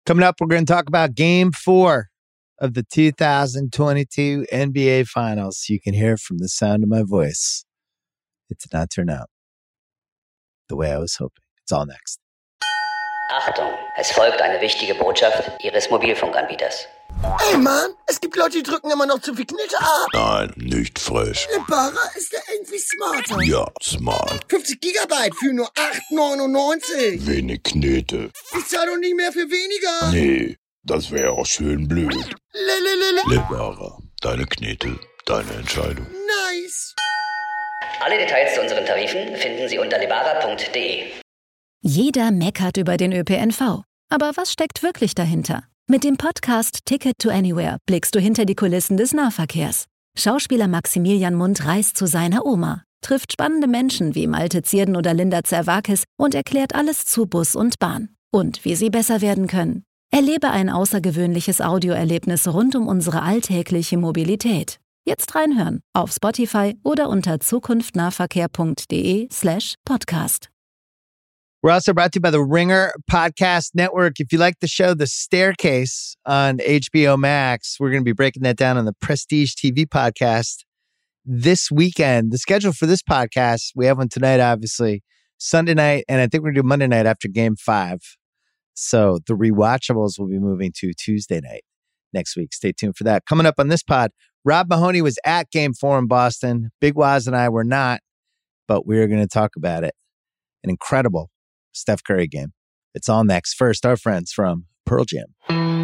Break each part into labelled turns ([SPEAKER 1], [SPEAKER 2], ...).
[SPEAKER 1] Coming up, we're going to talk about Game 4 of the 2022 NBA Finals. You can hear from the sound of my voice. It did not turn out the way I was hoping. It's all next.
[SPEAKER 2] Achtung, es folgt eine wichtige Botschaft Ihres Mobilfunkanbieters.
[SPEAKER 3] Ey Mann, es gibt Leute, die drücken immer noch zu viel Knete ab.
[SPEAKER 4] Nein, nicht frech.
[SPEAKER 3] Lebara ist ja irgendwie smarter.
[SPEAKER 4] Ja, smart.
[SPEAKER 3] 50 Gigabyte für nur 8,99.
[SPEAKER 4] Wenig Knete.
[SPEAKER 3] Ich zahle doch nicht mehr für weniger.
[SPEAKER 4] Nee, das wäre auch schön blöd. Lebara, deine Knete, deine Entscheidung.
[SPEAKER 3] Nice.
[SPEAKER 2] Alle Details zu unseren Tarifen finden Sie unter lebara.de.
[SPEAKER 5] Jeder meckert über den ÖPNV. Aber was steckt wirklich dahinter? Mit dem Podcast Ticket to Anywhere blickst du hinter die Kulissen des Nahverkehrs. Schauspieler Maximilian Mundt reist zu seiner Oma, trifft spannende Menschen wie Malte Zierden oder Linda Zerwakis und erklärt alles zu Bus und Bahn und wie sie besser werden können. Erlebe ein außergewöhnliches Audioerlebnis rund um unsere alltägliche Mobilität. Jetzt reinhören auf Spotify oder unter zukunftnahverkehr.de/podcast.
[SPEAKER 1] We're also brought to you by the Ringer Podcast Network. If you like the show The Staircase on HBO Max, we're going to be breaking that down on the Prestige TV podcast this weekend. The schedule for this podcast, we have one tonight, obviously, Sunday night, and I think we're going to do Monday night after Game 5. So the rewatchables will be moving to Tuesday night next week. Stay tuned for that. Coming up on this pod, Rob Mahoney was at Game 4 in Boston. Big Waz and I were not, but we're going to talk about it. An incredible Steph Curry game. It's all next. First, our friends from Pearl Jam.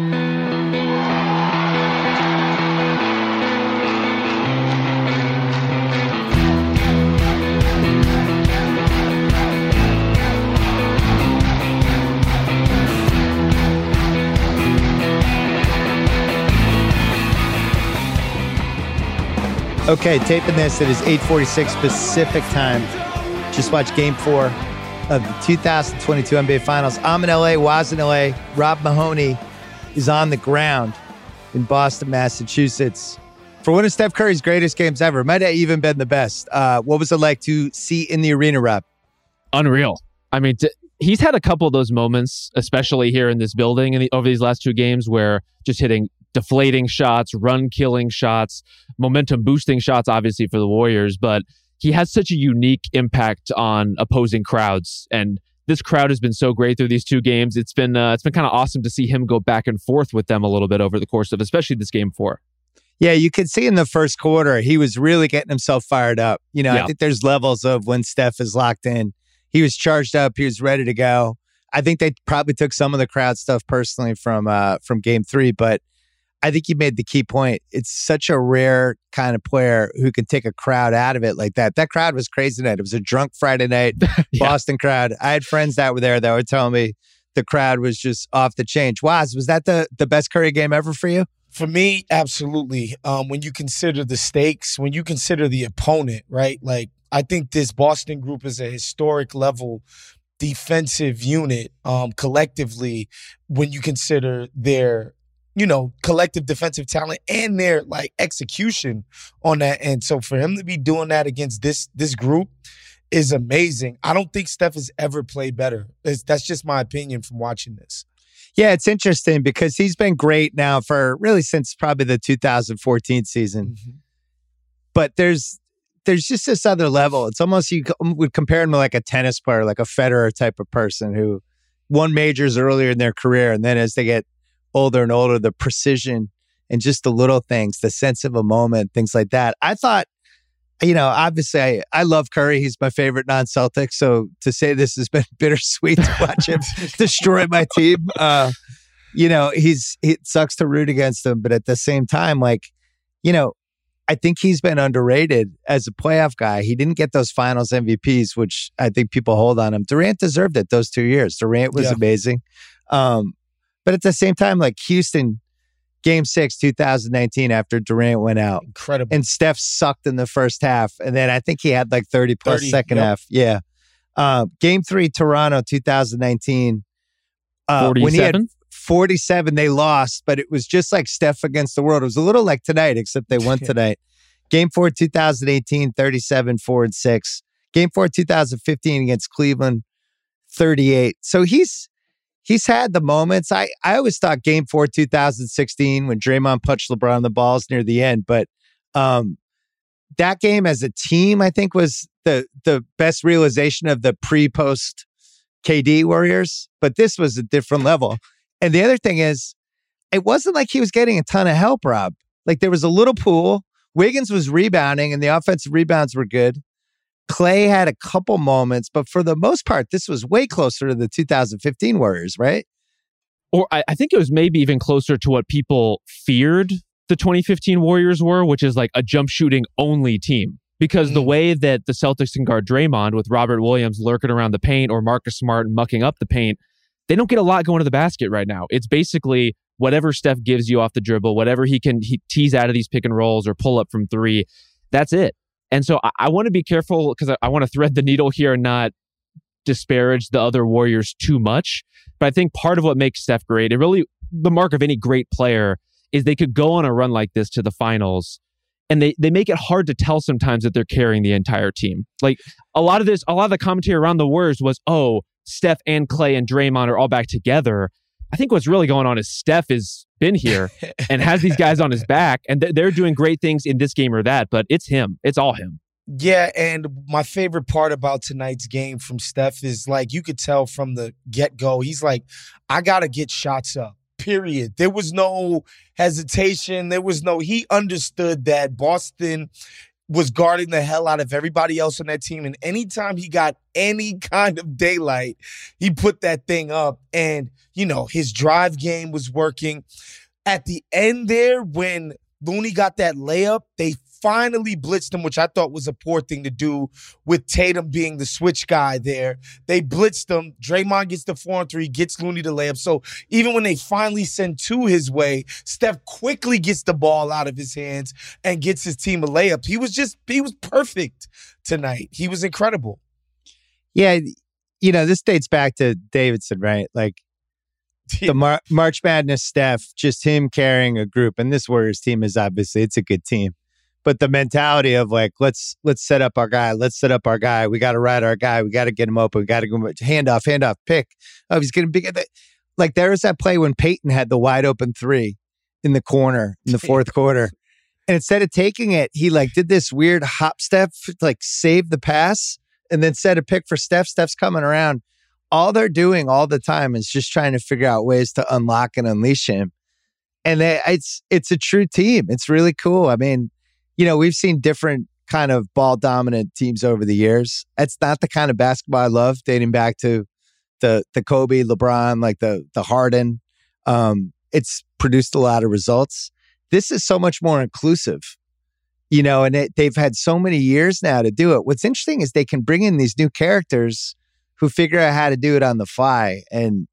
[SPEAKER 1] Okay, taping this. It is 8:46 Pacific time. Just watched Game 4 of the 2022 NBA Finals. I'm in LA, Waz in LA. Rob Mahoney is on the ground in Boston, Massachusetts for one of Steph Curry's greatest games ever. Might have even been the best. What was it like to see in the arena, Rob?
[SPEAKER 6] Unreal. I mean, he's had a couple of those moments, especially here in this building over these last two games, where just hitting deflating shots, run-killing shots, momentum-boosting shots, obviously, for the Warriors, but he has such a unique impact on opposing crowds, and this crowd has been so great through these two games. It's been kind of awesome to see him go back and forth with them a little bit over the course of, especially this Game 4.
[SPEAKER 1] Yeah, you could see in the first quarter he was really getting himself fired up. You know, yeah. I think there's levels of when Steph is locked in. He was charged up. He was ready to go. I think they probably took some of the crowd stuff personally from Game 3, but I think you made the key point. It's such a rare kind of player who can take a crowd out of it like that. That crowd was crazy tonight. It was a drunk Friday night Boston crowd. I had friends that were there that were telling me the crowd was just off the chain. Waz, was that the best Curry game ever for you?
[SPEAKER 7] For me, absolutely. When you consider the stakes, when you consider the opponent, right? Like, I think this Boston group is a historic level defensive unit collectively when you consider their collective defensive talent and their execution on that end. So for him to be doing that against this group is amazing. I don't think Steph has ever played better. That's just my opinion from watching this.
[SPEAKER 1] Yeah, it's interesting because he's been great now for really since probably the 2014 season. Mm-hmm. But there's just this other level. It's almost you would compare him to like a tennis player, like a Federer type of person who won majors earlier in their career, and then as they get older and older, the precision and just the little things, the sense of a moment, things like that. I thought, obviously I love Curry. He's my favorite non-Celtic. So to say this has been bittersweet to watch him destroy my team. It sucks to root against him, but at the same time, I think he's been underrated as a playoff guy. He didn't get those finals MVPs, which I think people hold on him. Durant deserved it those 2 years. Durant was amazing. But at the same time, like Houston, Game 6, 2019, after Durant went out.
[SPEAKER 7] Incredible.
[SPEAKER 1] And Steph sucked in the first half. And then I think he had 30 plus second half. Yeah. Game 3, Toronto, 2019.
[SPEAKER 6] 47?
[SPEAKER 1] When he had 47, they lost, but it was just like Steph against the world. It was a little like tonight, except they won tonight. Game 4, 2018, 37, 4 and 6. Game 4, 2015 against Cleveland, 38. So he's he's had the moments. I always thought Game 4 2016 when Draymond punched LeBron in the balls near the end, but that game as a team, I think, was the best realization of the pre-post KD Warriors. But this was a different level. And the other thing is, it wasn't like he was getting a ton of help, Rob. Like there was a little pool. Wiggins was rebounding and the offensive rebounds were good. Clay had a couple moments, but for the most part, this was way closer to the 2015 Warriors, right?
[SPEAKER 6] Or I think it was maybe even closer to what people feared the 2015 Warriors were, which is like a jump shooting only team. Because the way that the Celtics can guard Draymond with Robert Williams lurking around the paint or Marcus Smart mucking up the paint, they don't get a lot going to the basket right now. It's basically whatever Steph gives you off the dribble, whatever he tease out of these pick and rolls or pull up from three, that's it. And so I want to be careful because I want to thread the needle here and not disparage the other Warriors too much. But I think part of what makes Steph great, and really the mark of any great player, is they could go on a run like this to the finals. And they make it hard to tell sometimes that they're carrying the entire team. Like a lot of the commentary around the Warriors was, oh, Steph and Clay and Draymond are all back together. I think what's really going on is Steph has been here and has these guys on his back, and they're doing great things in this game or that, but it's him. It's all him.
[SPEAKER 7] Yeah, and my favorite part about tonight's game from Steph is, like, you could tell from the get-go, he's like, I got to get shots up, period. There was no hesitation. He understood that Boston was guarding the hell out of everybody else on that team. And anytime he got any kind of daylight, he put that thing up. And, his drive game was working. At the end there, when Looney got that layup, they finally blitzed him, which I thought was a poor thing to do with Tatum being the switch guy there. They blitzed him. Draymond gets the 4-on-3, gets Looney the layup. So even when they finally send two his way, Steph quickly gets the ball out of his hands and gets his team a layup. He was perfect tonight. He was incredible.
[SPEAKER 1] Yeah, this dates back to Davidson, right? Like the March Madness Steph, just him carrying a group. And this Warriors team is obviously, it's a good team. But the mentality of like, let's set up our guy. Let's set up our guy. We got to ride our guy. We got to get him open. We got to go handoff, pick. Oh, he's going to be like, there was that play when Peyton had the wide open three in the corner in the fourth quarter. And instead of taking it, he like did this weird hop step, like saved the pass and then set a pick for Steph. Steph's coming around. All they're doing all the time is just trying to figure out ways to unlock and unleash him. And it's a true team. It's really cool. I mean, we've seen different kind of ball dominant teams over the years. It's not the kind of basketball I love, dating back to the Kobe, LeBron, like the Harden. It's produced a lot of results. This is so much more inclusive, and they've had so many years now to do it. What's interesting is they can bring in these new characters who figure out how to do it on the fly. And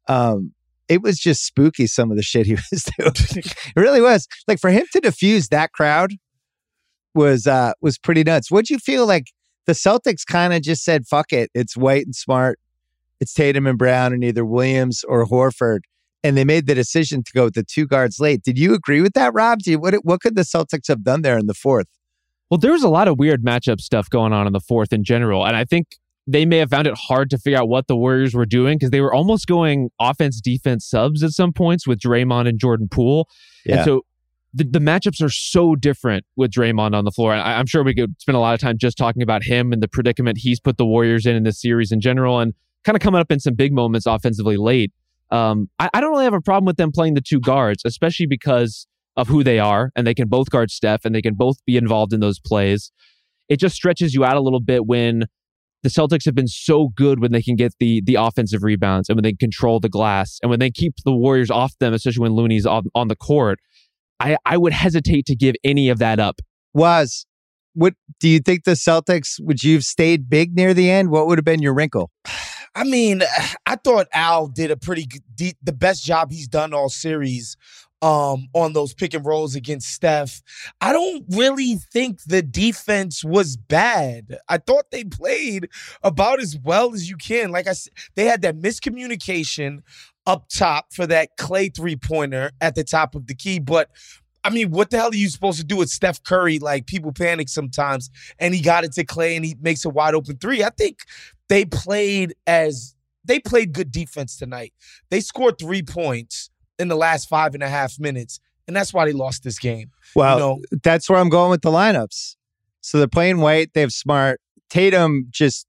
[SPEAKER 1] it was just spooky, some of the shit he was doing. It really was. Like for him to diffuse that crowd was pretty nuts. What'd you feel like the Celtics kind of just said, fuck it. It's White and Smart. It's Tatum and Brown and either Williams or Horford. And they made the decision to go with the two guards late. Did you agree with that, Rob? What could the Celtics have done there in the fourth?
[SPEAKER 6] Well, there was a lot of weird matchup stuff going on in the fourth in general. And I think they may have found it hard to figure out what the Warriors were doing because they were almost going offense-defense subs at some points with Draymond and Jordan Poole. Yeah. And so the matchups are so different with Draymond on the floor. And I'm sure we could spend a lot of time just talking about him and the predicament he's put the Warriors in this series in general and kind of coming up in some big moments offensively late. I don't really have a problem with them playing the two guards, especially because of who they are, and they can both guard Steph, and they can both be involved in those plays. It just stretches you out a little bit when the Celtics have been so good when they can get the offensive rebounds and when they control the glass and when they keep the Warriors off them, especially when Looney's on the court. I would hesitate to give any of that up.
[SPEAKER 1] What do you think the Celtics, would you have stayed big near the end? What would have been your wrinkle?
[SPEAKER 7] I mean, I thought Al did a pretty good, the best job he's done all series on those pick and rolls against Steph. I don't really think the defense was bad. I thought they played about as well as you can. Like I said, they had that miscommunication up top for that Clay three-pointer at the top of the key. But, I mean, what the hell are you supposed to do with Steph Curry? Like, people panic sometimes, and he got it to Clay, and he makes a wide-open three. I think they played they played good defense tonight. They scored 3 points in the last 5.5 minutes, and that's why they lost this game.
[SPEAKER 1] Well, that's where I'm going with the lineups. So they're playing White. They have Smart. Tatum just,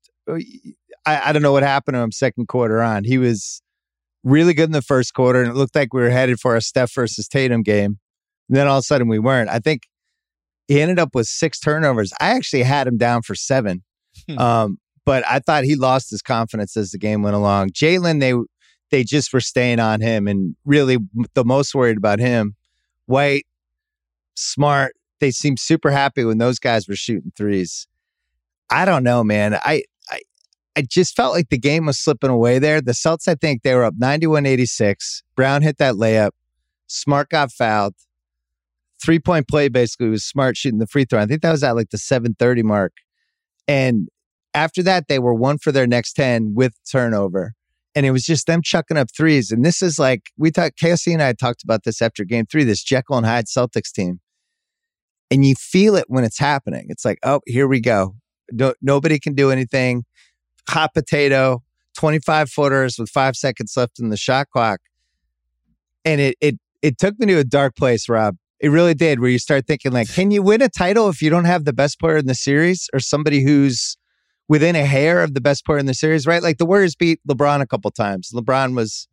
[SPEAKER 1] I don't know what happened to him second quarter on. He was really good in the first quarter, and it looked like we were headed for a Steph versus Tatum game. And then all of a sudden we weren't. I think he ended up with 6 turnovers. I actually had him down for 7. But I thought he lost his confidence as the game went along. Jalen, they just were staying on him, and really the most worried about him. White, Smart, they seemed super happy when those guys were shooting threes. I don't know, man. I just felt like the game was slipping away there. The Celtics, I think they were up 91-86. Brown hit that layup. Smart got fouled. 3-point play basically was Smart shooting the free throw. I think that was at like the 7:30 mark. And after that, they were 1 for their next 10 with turnover. And it was just them chucking up threes. And this is like, KOC and I talked about this after game 3, this Jekyll and Hyde Celtics team. And you feel it when it's happening. It's like, oh, here we go. Nobody can do anything. Hot potato, 25-footers with 5 seconds left in the shot clock. And it took me to a dark place, Rob. It really did, where you start thinking like, can you win a title if you don't have the best player in the series or somebody who's within a hair of the best player in the series, right? Like the Warriors beat LeBron a couple times. LeBron was,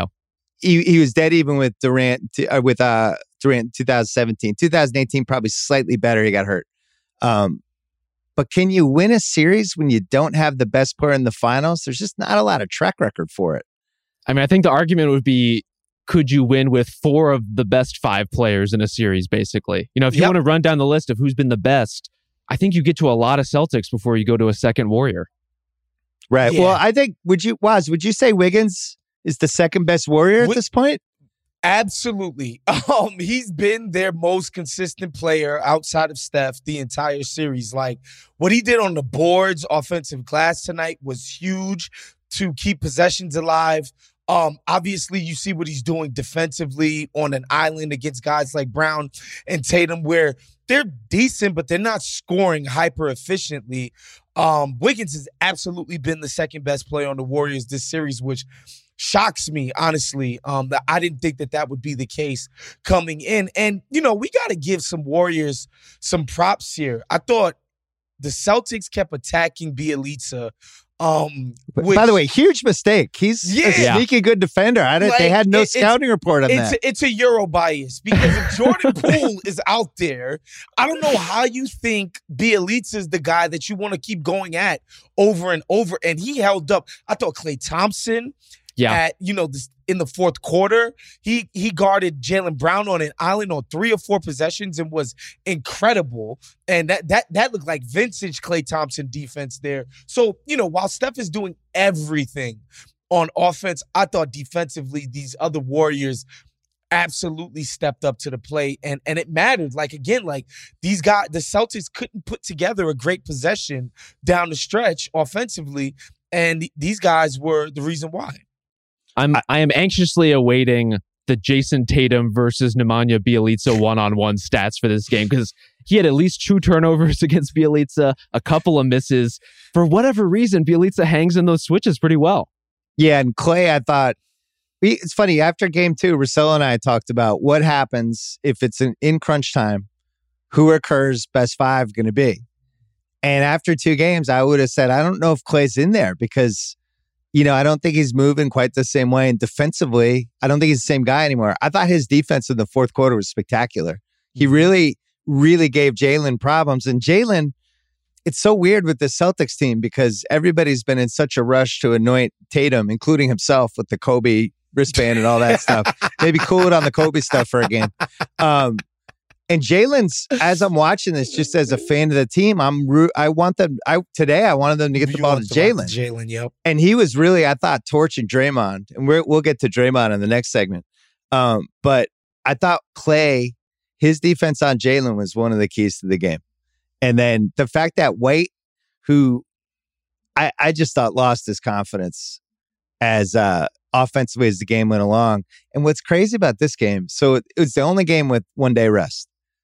[SPEAKER 1] he was dead even with Durant, Durant in 2017. 2018, probably slightly better. He got hurt. But can you win a series when you don't have the best player in the finals? There's just not a lot of track record for it.
[SPEAKER 6] I mean, I think the argument would be, could you win with 4 of the best 5 players in a series, basically? You know, if you want to run down the list of who's been the best, I think you get to a lot of Celtics before you go to a second Warrior.
[SPEAKER 1] Right. Yeah. Well, I think, would you say Wiggins is the second best Warrior at this point?
[SPEAKER 7] Absolutely. He's been their most consistent player outside of Steph the entire series. Like, what he did on the boards, offensive glass tonight was huge to keep possessions alive. Obviously, you see what he's doing defensively on an island against guys like Brown and Tatum, where they're decent, but they're not scoring hyper efficiently. Wiggins has absolutely been the second best player on the Warriors this series, which shocks me, honestly. That I didn't think that would be the case coming in. And, you know, we got to give some Warriors some props here. I thought the Celtics kept attacking Bjelica.
[SPEAKER 1] By the way, huge mistake. He's a sneaky good defender. They had no scouting report on that.
[SPEAKER 7] It's a Euro bias because if Jordan Poole is out there, I don't know how you think Bjelica is the guy that you want to keep going at over and over. And he held up. I thought Klay Thompson in the fourth quarter, he guarded Jaylen Brown on an island on 3 or 4 possessions and was incredible. And that looked like vintage Klay Thompson defense there. So, you know, while Steph is doing everything on offense, I thought defensively these other Warriors absolutely stepped up to the plate, and it mattered. Like, again, like these guys, the Celtics couldn't put together a great possession down the stretch offensively, and these guys were the reason why.
[SPEAKER 6] I am anxiously awaiting the Jason Tatum versus Nemanja Bjelica one-on-one stats for this game, because he had at least 2 turnovers against Bjelica, a couple of misses. For whatever reason, Bjelica hangs in those switches pretty well.
[SPEAKER 1] Yeah, and Klay, I thought, it's funny, after game 2, Russillo and I talked about what happens if it's in crunch time, who are Kerr's best 5 going to be? And after 2 games, I would have said, I don't know if Klay's in there because, you know, I don't think he's moving quite the same way. And defensively, I don't think he's the same guy anymore. I thought his defense in the fourth quarter was spectacular. He really, really gave Jalen problems. And Jalen, it's so weird with the Celtics team because everybody's been in such a rush to anoint Tatum, including himself, with the Kobe wristband and all that stuff. Maybe cool it on the Kobe stuff for a game. And Jalen's, as I'm watching this, just as a fan of the team, I wanted them to get the ball to Jalen.
[SPEAKER 7] Jalen, yep.
[SPEAKER 1] And he was really, I thought, torching Draymond. And we'll get to Draymond in the next segment. But I thought Klay, his defense on Jalen was one of the keys to the game. And then the fact that White, who I just thought lost his confidence as offensively as the game went along. And what's crazy about this game, so it was the only game with 1 day rest.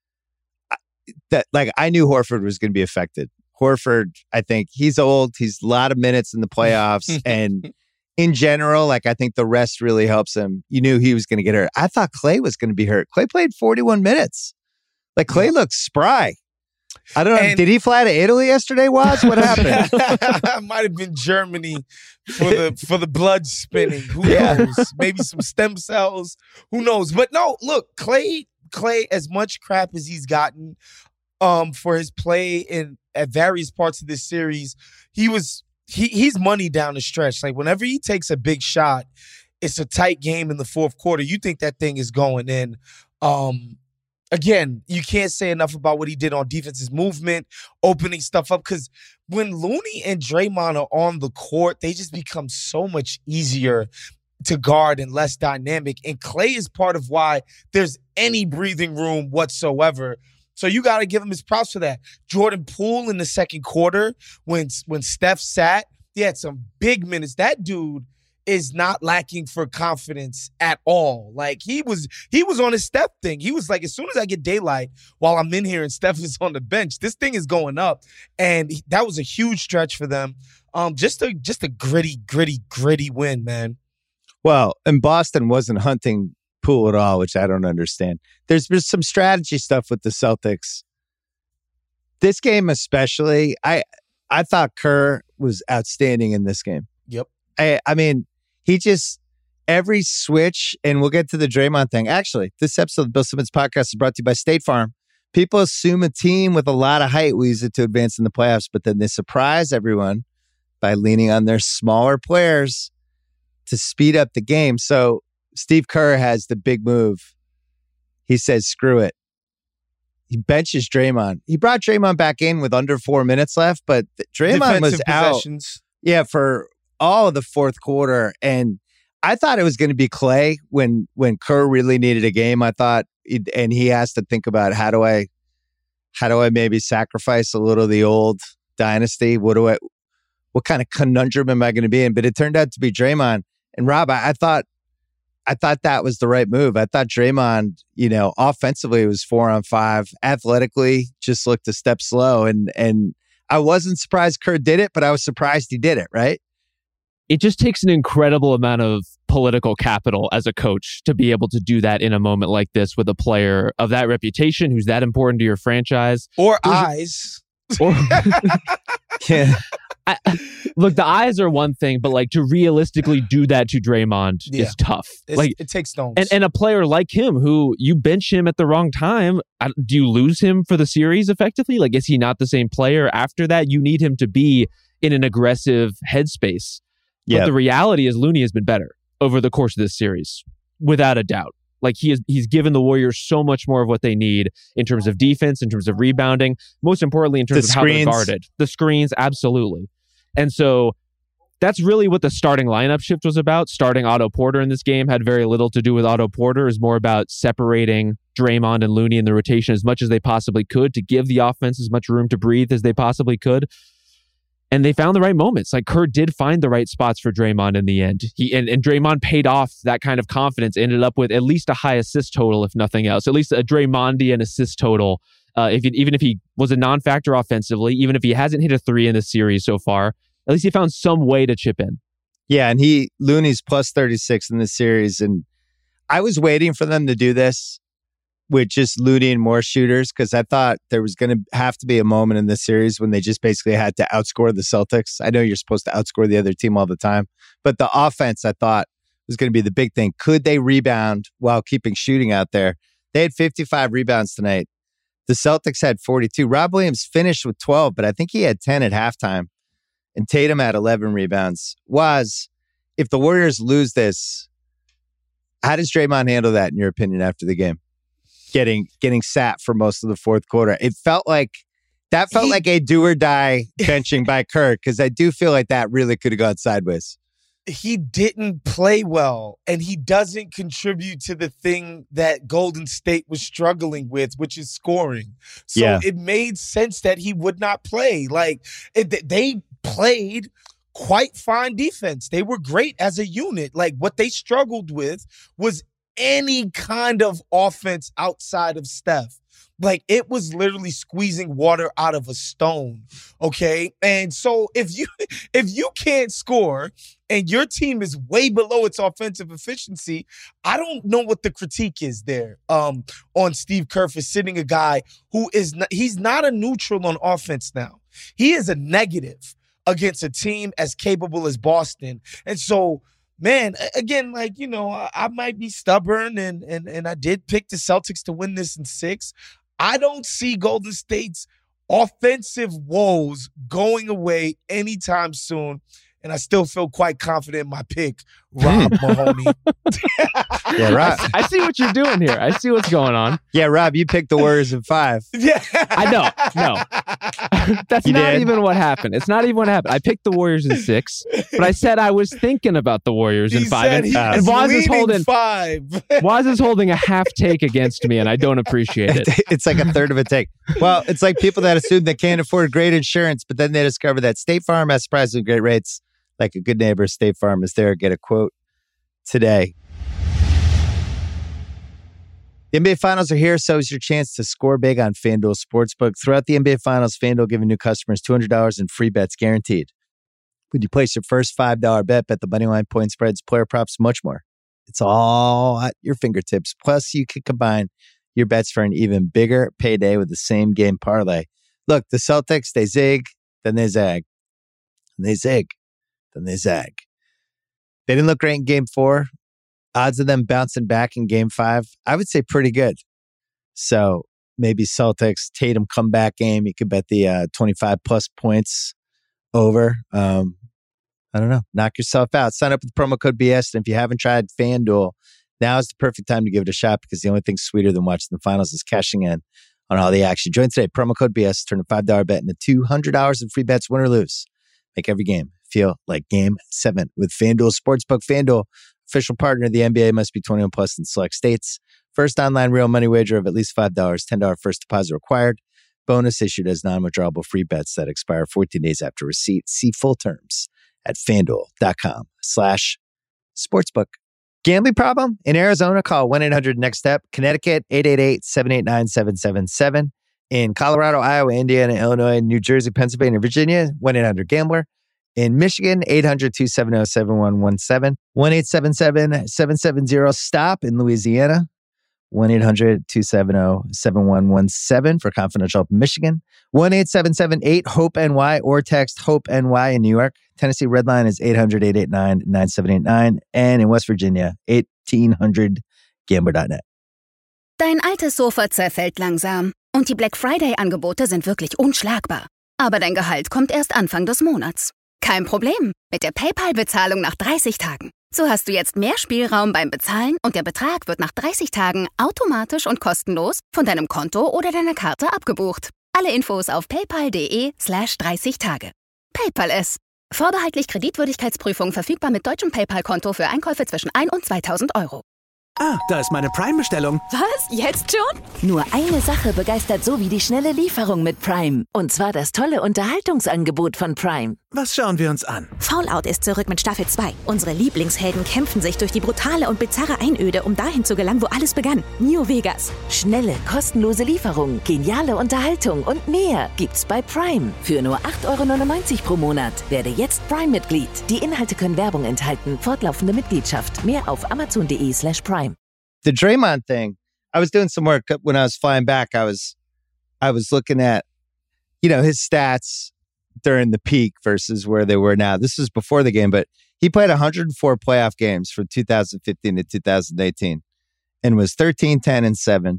[SPEAKER 1] I knew Horford was going to be affected. Horford, I think he's old. He's a lot of minutes in the playoffs, and in general, like I think the rest really helps him. You knew he was going to get hurt. I thought Klay was going to be hurt. Klay played 41 minutes. Like Klay looks spry. I don't know. Did he fly to Italy yesterday, Waz? What happened?
[SPEAKER 7] Might have been Germany for the blood spinning. Who knows? Maybe some stem cells. Who knows? But no, look, Klay, as much crap as he's gotten for his play at various parts of this series, he's money down the stretch. Like whenever he takes a big shot, it's a tight game in the fourth quarter. You think that thing is going in. Again, you can't say enough about what he did on defense's movement, opening stuff up, because when Looney and Draymond are on the court, they just become so much easier to guard and less dynamic. And Klay is part of why there's any breathing room whatsoever. So you got to give him his props for that. Jordan Poole in the second quarter, when Steph sat, he had some big minutes. That dude is not lacking for confidence at all. Like he was on his Steph thing. He was like, as soon as I get daylight while I'm in here and Steph is on the bench, this thing is going up. And that was a huge stretch for them. Just a gritty win, man.
[SPEAKER 1] Well, and Boston wasn't hunting Poole at all, which I don't understand. There's been some strategy stuff with the Celtics. This game especially, I thought Kerr was outstanding in this game.
[SPEAKER 7] Yep.
[SPEAKER 1] I mean, he just, every switch, and we'll get to the Draymond thing. Actually, this episode of the Bill Simmons Podcast is brought to you by State Farm. People assume a team with a lot of height will use it to advance in the playoffs, but then they surprise everyone by leaning on their smaller players to speed up the game. So Steve Kerr has the big move. He says, screw it. He benches Draymond. He brought Draymond back in with under 4 minutes left, but Draymond was out. Yeah, for all of the fourth quarter. And I thought it was going to be Klay when Kerr really needed a game. I thought, and he has to think about how do I maybe sacrifice a little of the old dynasty? What kind of conundrum am I going to be in? But it turned out to be Draymond. And Rob, I thought that was the right move. I thought Draymond, offensively was 4-on-5. Athletically, just looked a step slow. And I wasn't surprised Kerr did it, but I was surprised he did it, right?
[SPEAKER 6] It just takes an incredible amount of political capital as a coach to be able to do that in a moment like this with a player of that reputation who's that important to your franchise.
[SPEAKER 7] Or eyes.
[SPEAKER 1] Yeah.
[SPEAKER 6] Look, the eyes are one thing, but like to realistically do that to Draymond is tough.
[SPEAKER 7] It takes stones.
[SPEAKER 6] And a player like him, who you bench him at the wrong time, do you lose him for the series effectively? Like, is he not the same player after that? You need him to be in an aggressive headspace.
[SPEAKER 1] Yeah.
[SPEAKER 6] But the reality is Looney has been better over the course of this series, without a doubt. Like he's given the Warriors so much more of what they need in terms of defense, in terms of rebounding, most importantly in terms of how they're guarded. The screens, absolutely. And so that's really what the starting lineup shift was about. Starting Otto Porter in this game had very little to do with Otto Porter. It was more about separating Draymond and Looney in the rotation as much as they possibly could to give the offense as much room to breathe as they possibly could. And they found the right moments. Like Kerr did find the right spots for Draymond in the end. And Draymond paid off that kind of confidence, ended up with at least a high assist total, if nothing else. At least a Draymondian assist total. Even if he was a non-factor offensively, even if he hasn't hit a three in the series so far, at least he found some way to chip in.
[SPEAKER 1] Yeah, and Looney's plus 36 in this series. And I was waiting for them to do this with just Looney and more shooters, because I thought there was going to have to be a moment in this series when they just basically had to outscore the Celtics. I know you're supposed to outscore the other team all the time, but the offense I thought was going to be the big thing. Could they rebound while keeping shooting out there? They had 55 rebounds tonight. The Celtics had 42. Rob Williams finished with 12, but I think he had 10 at halftime. And Tatum had 11 rebounds. If the Warriors lose this, how does Draymond handle that, in your opinion, after the game? Getting sat for most of the fourth quarter. It felt like a do or die benching by Kerr, because I do feel like that really could have gone sideways.
[SPEAKER 7] He didn't play well, and he doesn't contribute to the thing that Golden State was struggling with, which is scoring. So It made sense that he would not play. They played quite fine defense. They were great as a unit. Like, what they struggled with was any kind of offense outside of Steph. Like, it was literally squeezing water out of a stone, okay? And so if you can't score and your team is way below its offensive efficiency, I don't know what the critique is there on Steve Kerr for sitting a guy who he's not a neutral on offense now. He is a negative against a team as capable as Boston. And so, man, again, like, you know, I might be stubborn and I did pick the Celtics to win this in 6. I don't see Golden State's offensive woes going away anytime soon. And I still feel quite confident in my pick, Rob Mahoney.
[SPEAKER 1] Yeah, Rob.
[SPEAKER 6] I see what you're doing here. I see what's going on.
[SPEAKER 1] Yeah, Rob, you picked the Warriors in 5.
[SPEAKER 7] Yeah.
[SPEAKER 6] I know. No. That's not even what happened. It's not even what happened. I picked the Warriors in 6, but I said I was thinking about the Warriors in 5. And Waz is holding
[SPEAKER 7] 5.
[SPEAKER 6] Waz is holding a half take against me, and I don't appreciate it.
[SPEAKER 1] It's like a third of a take. Well, it's like people that assume they can't afford great insurance, but then they discover that State Farm has surprisingly great rates. Like a good neighbor, State Farm is there. Get a quote today. The NBA Finals are here, so is your chance to score big on FanDuel Sportsbook. Throughout the NBA Finals, FanDuel giving new customers $200 in free bets guaranteed. When you place your first $5 bet the money line, point spreads, player props, much more. It's all at your fingertips. Plus, you can combine your bets for an even bigger payday with the same game parlay. Look, the Celtics, they zig, then they zag. And they zig. Then they zag. They didn't look great in game 4. Odds of them bouncing back in game 5, I would say pretty good. So maybe Celtics, Tatum comeback game. You could bet the 25 plus points over. I don't know. Knock yourself out. Sign up with promo code BS. And if you haven't tried FanDuel, now is the perfect time to give it a shot because the only thing sweeter than watching the finals is cashing in on all the action. Join today. Promo code BS. Turn a $5 bet into $200 in free bets, win or lose. Make every game feel like Game 7 with FanDuel Sportsbook. FanDuel, official partner of the NBA, must be 21 plus in select states. First online real money wager of at least $5, $10 first deposit required. Bonus issued as non-withdrawable free bets that expire 14 days after receipt. See full terms at FanDuel.com/sportsbook. Gambling problem? In Arizona, call 1-800-NEXT-STEP. Connecticut, 888-789-7777. In Colorado, Iowa, Indiana, Illinois, New Jersey, Pennsylvania, Virginia, 1-800-GAMBLER. In Michigan, 800-270-7117, 1-877-770-STOP. In Louisiana, 1-800-270-7117 for confidential help in Michigan, 1-877-8-HOPE-NY or text HOPE-NY in New York. Tennessee Redline is 800-889-9789 and in West Virginia, 1800-GAMBLER.net.
[SPEAKER 8] Dein altes Sofa zerfällt langsam und die Black Friday-Angebote sind wirklich unschlagbar. Aber dein Gehalt kommt erst Anfang des Monats. Kein Problem. Mit der PayPal-Bezahlung nach 30 Tagen. So hast du jetzt mehr Spielraum beim Bezahlen und der Betrag wird nach 30 Tagen automatisch und kostenlos von deinem Konto oder deiner Karte abgebucht. Alle Infos auf paypal.de/30 Tage. PayPal es. Vorbehaltlich Kreditwürdigkeitsprüfung verfügbar mit deutschem PayPal-Konto für Einkäufe zwischen 1 und 2.000 €.
[SPEAKER 9] Ah, da ist meine Prime-Bestellung.
[SPEAKER 5] Was? Jetzt schon? Nur eine Sache begeistert so wie die schnelle Lieferung mit Prime. Und zwar das tolle Unterhaltungsangebot von Prime.
[SPEAKER 9] Was schauen wir uns an?
[SPEAKER 10] Fallout ist zurück mit Staffel 2. Unsere Lieblingshelden kämpfen sich durch die brutale und bizarre Einöde, um dahin zu gelangen, wo alles begann. New Vegas.
[SPEAKER 5] Schnelle, kostenlose Lieferung, geniale Unterhaltung und mehr gibt's bei Prime. Für nur 8,99 € pro Monat. Werde jetzt Prime-Mitglied. Die Inhalte können Werbung enthalten. Fortlaufende Mitgliedschaft. Mehr auf amazon.de/Prime.
[SPEAKER 1] The Draymond thing, I was doing some work when I was flying back. I was looking at, his stats during the peak versus where they were now. This was before the game, but he played 104 playoff games from 2015 to 2018 and was 13, 10, and 7,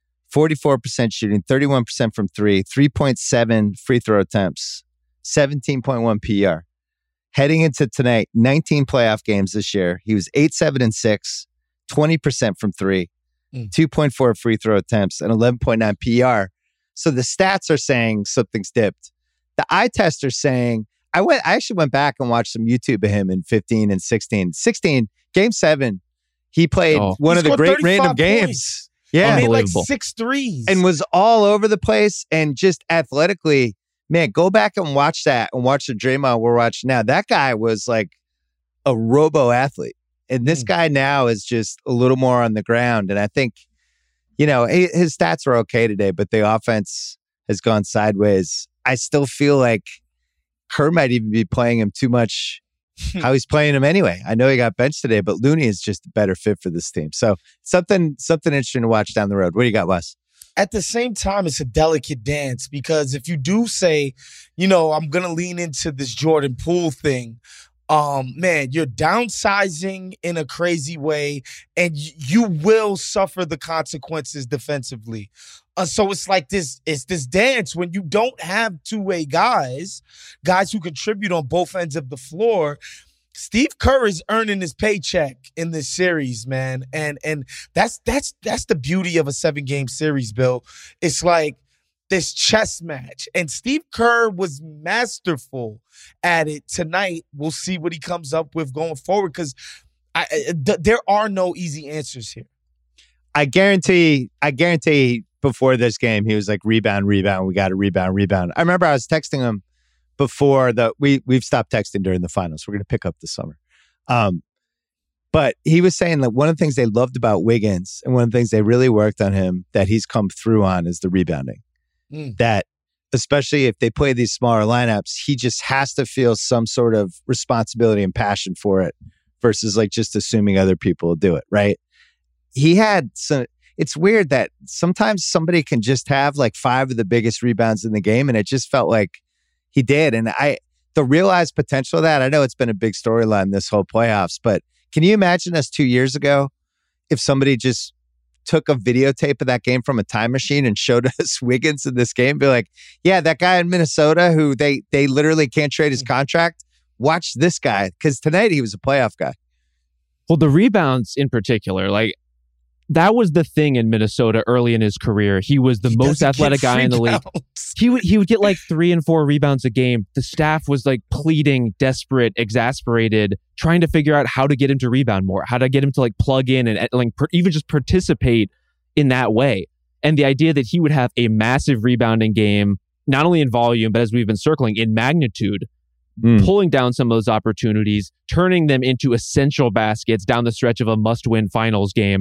[SPEAKER 1] 44% shooting, 31% from 3, 3.7 free throw attempts, 17.1 PR. Heading into tonight, 19 playoff games this year. He was 8, 7, and 6. 20% from 3, 2.4 free throw attempts, and 11.9 PR. So the stats are saying something's dipped. The eye test are saying, I actually went back and watched some YouTube of him in 15 and 16. 16, game 7, he played one of the great random games.
[SPEAKER 7] Yeah. He made like
[SPEAKER 6] Unbelievable.
[SPEAKER 7] 6 threes.
[SPEAKER 1] And was all over the place and just athletically, man, go back and watch that and watch the Draymond we're watching now. That guy was like a robo athlete. And this guy now is just a little more on the ground. And I think, his stats were okay today, but the offense has gone sideways. I still feel like Kerr might even be playing him too much how he's playing him anyway. I know he got benched today, but Looney is just a better fit for this team. So something interesting to watch down the road. What do you got, Wes?
[SPEAKER 7] At the same time, it's a delicate dance because if you do say, I'm going to lean into this Jordan Poole thing, man, you're downsizing in a crazy way and you will suffer the consequences defensively. So it's like this dance when you don't have two-way guys who contribute on both ends of the floor. Steve Kerr is earning his paycheck in this series, man. And that's the beauty of a 7-game series, Bill. It's like this chess match. And Steve Kerr was masterful at it tonight. We'll see what he comes up with going forward because there are no easy answers here.
[SPEAKER 1] I guarantee before this game, he was like, rebound. We got to rebound. I remember I was texting him before we've stopped texting during the finals. We're going to pick up this summer. But he was saying that one of the things they loved about Wiggins and one of the things they really worked on him that he's come through on is the rebounding. That especially if they play these smaller lineups, he just has to feel some sort of responsibility and passion for it versus like just assuming other people will do it, right? He had some. It's weird that sometimes somebody can just have like 5 of the biggest rebounds in the game, and it just felt like he did. And the realized potential of that, I know it's been a big storyline this whole playoffs, but can you imagine us 2 years ago if somebody just took a videotape of that game from a time machine and showed us Wiggins in this game? Be like, yeah, that guy in Minnesota who they literally can't trade his contract. Watch this guy, because tonight he was a playoff guy.
[SPEAKER 6] Well, the rebounds in particular, like, that was the thing in Minnesota early in his career. He was the most athletic guy in the league. He would get like 3 and 4 rebounds a game. The staff was like pleading, desperate, exasperated, trying to figure out how to get him to rebound more, how to get him to like plug in and like even just participate in that way. And the idea that he would have a massive rebounding game, not only in volume, but as we've been circling, in magnitude, pulling down some of those opportunities, turning them into essential baskets down the stretch of a must-win finals game.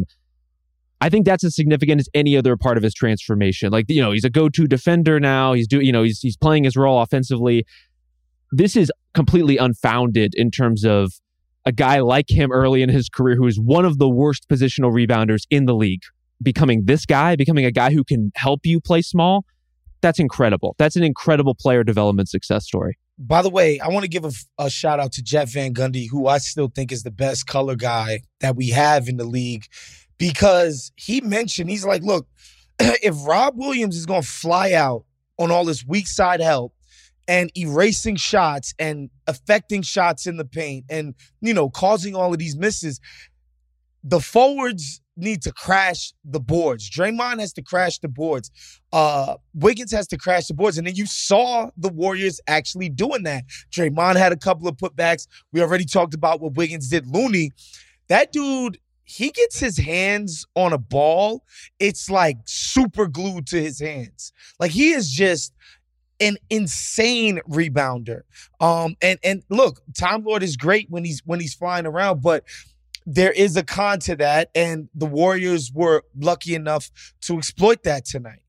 [SPEAKER 6] I think that's as significant as any other part of his transformation. Like, he's a go-to defender now. He's playing his role offensively. This is completely unfounded in terms of a guy like him early in his career who is one of the worst positional rebounders in the league. Becoming a guy who can help you play small. That's incredible. That's an incredible player development success story.
[SPEAKER 7] By the way, I want to give a shout out to Jeff Van Gundy, who I still think is the best color guy that we have in the league. Because he mentioned, he's like, look, if Rob Williams is going to fly out on all this weak side help and erasing shots and affecting shots in the paint and, causing all of these misses, the forwards need to crash the boards. Draymond has to crash the boards. Wiggins has to crash the boards. And then you saw the Warriors actually doing that. Draymond had a couple of putbacks. We already talked about what Wiggins did. Looney, that dude, he gets his hands on a ball, it's like super glued to his hands. Like, he is just an insane rebounder. And look, Time Lord is great when he's flying around, but there is a con to that, and the Warriors were lucky enough to exploit that tonight.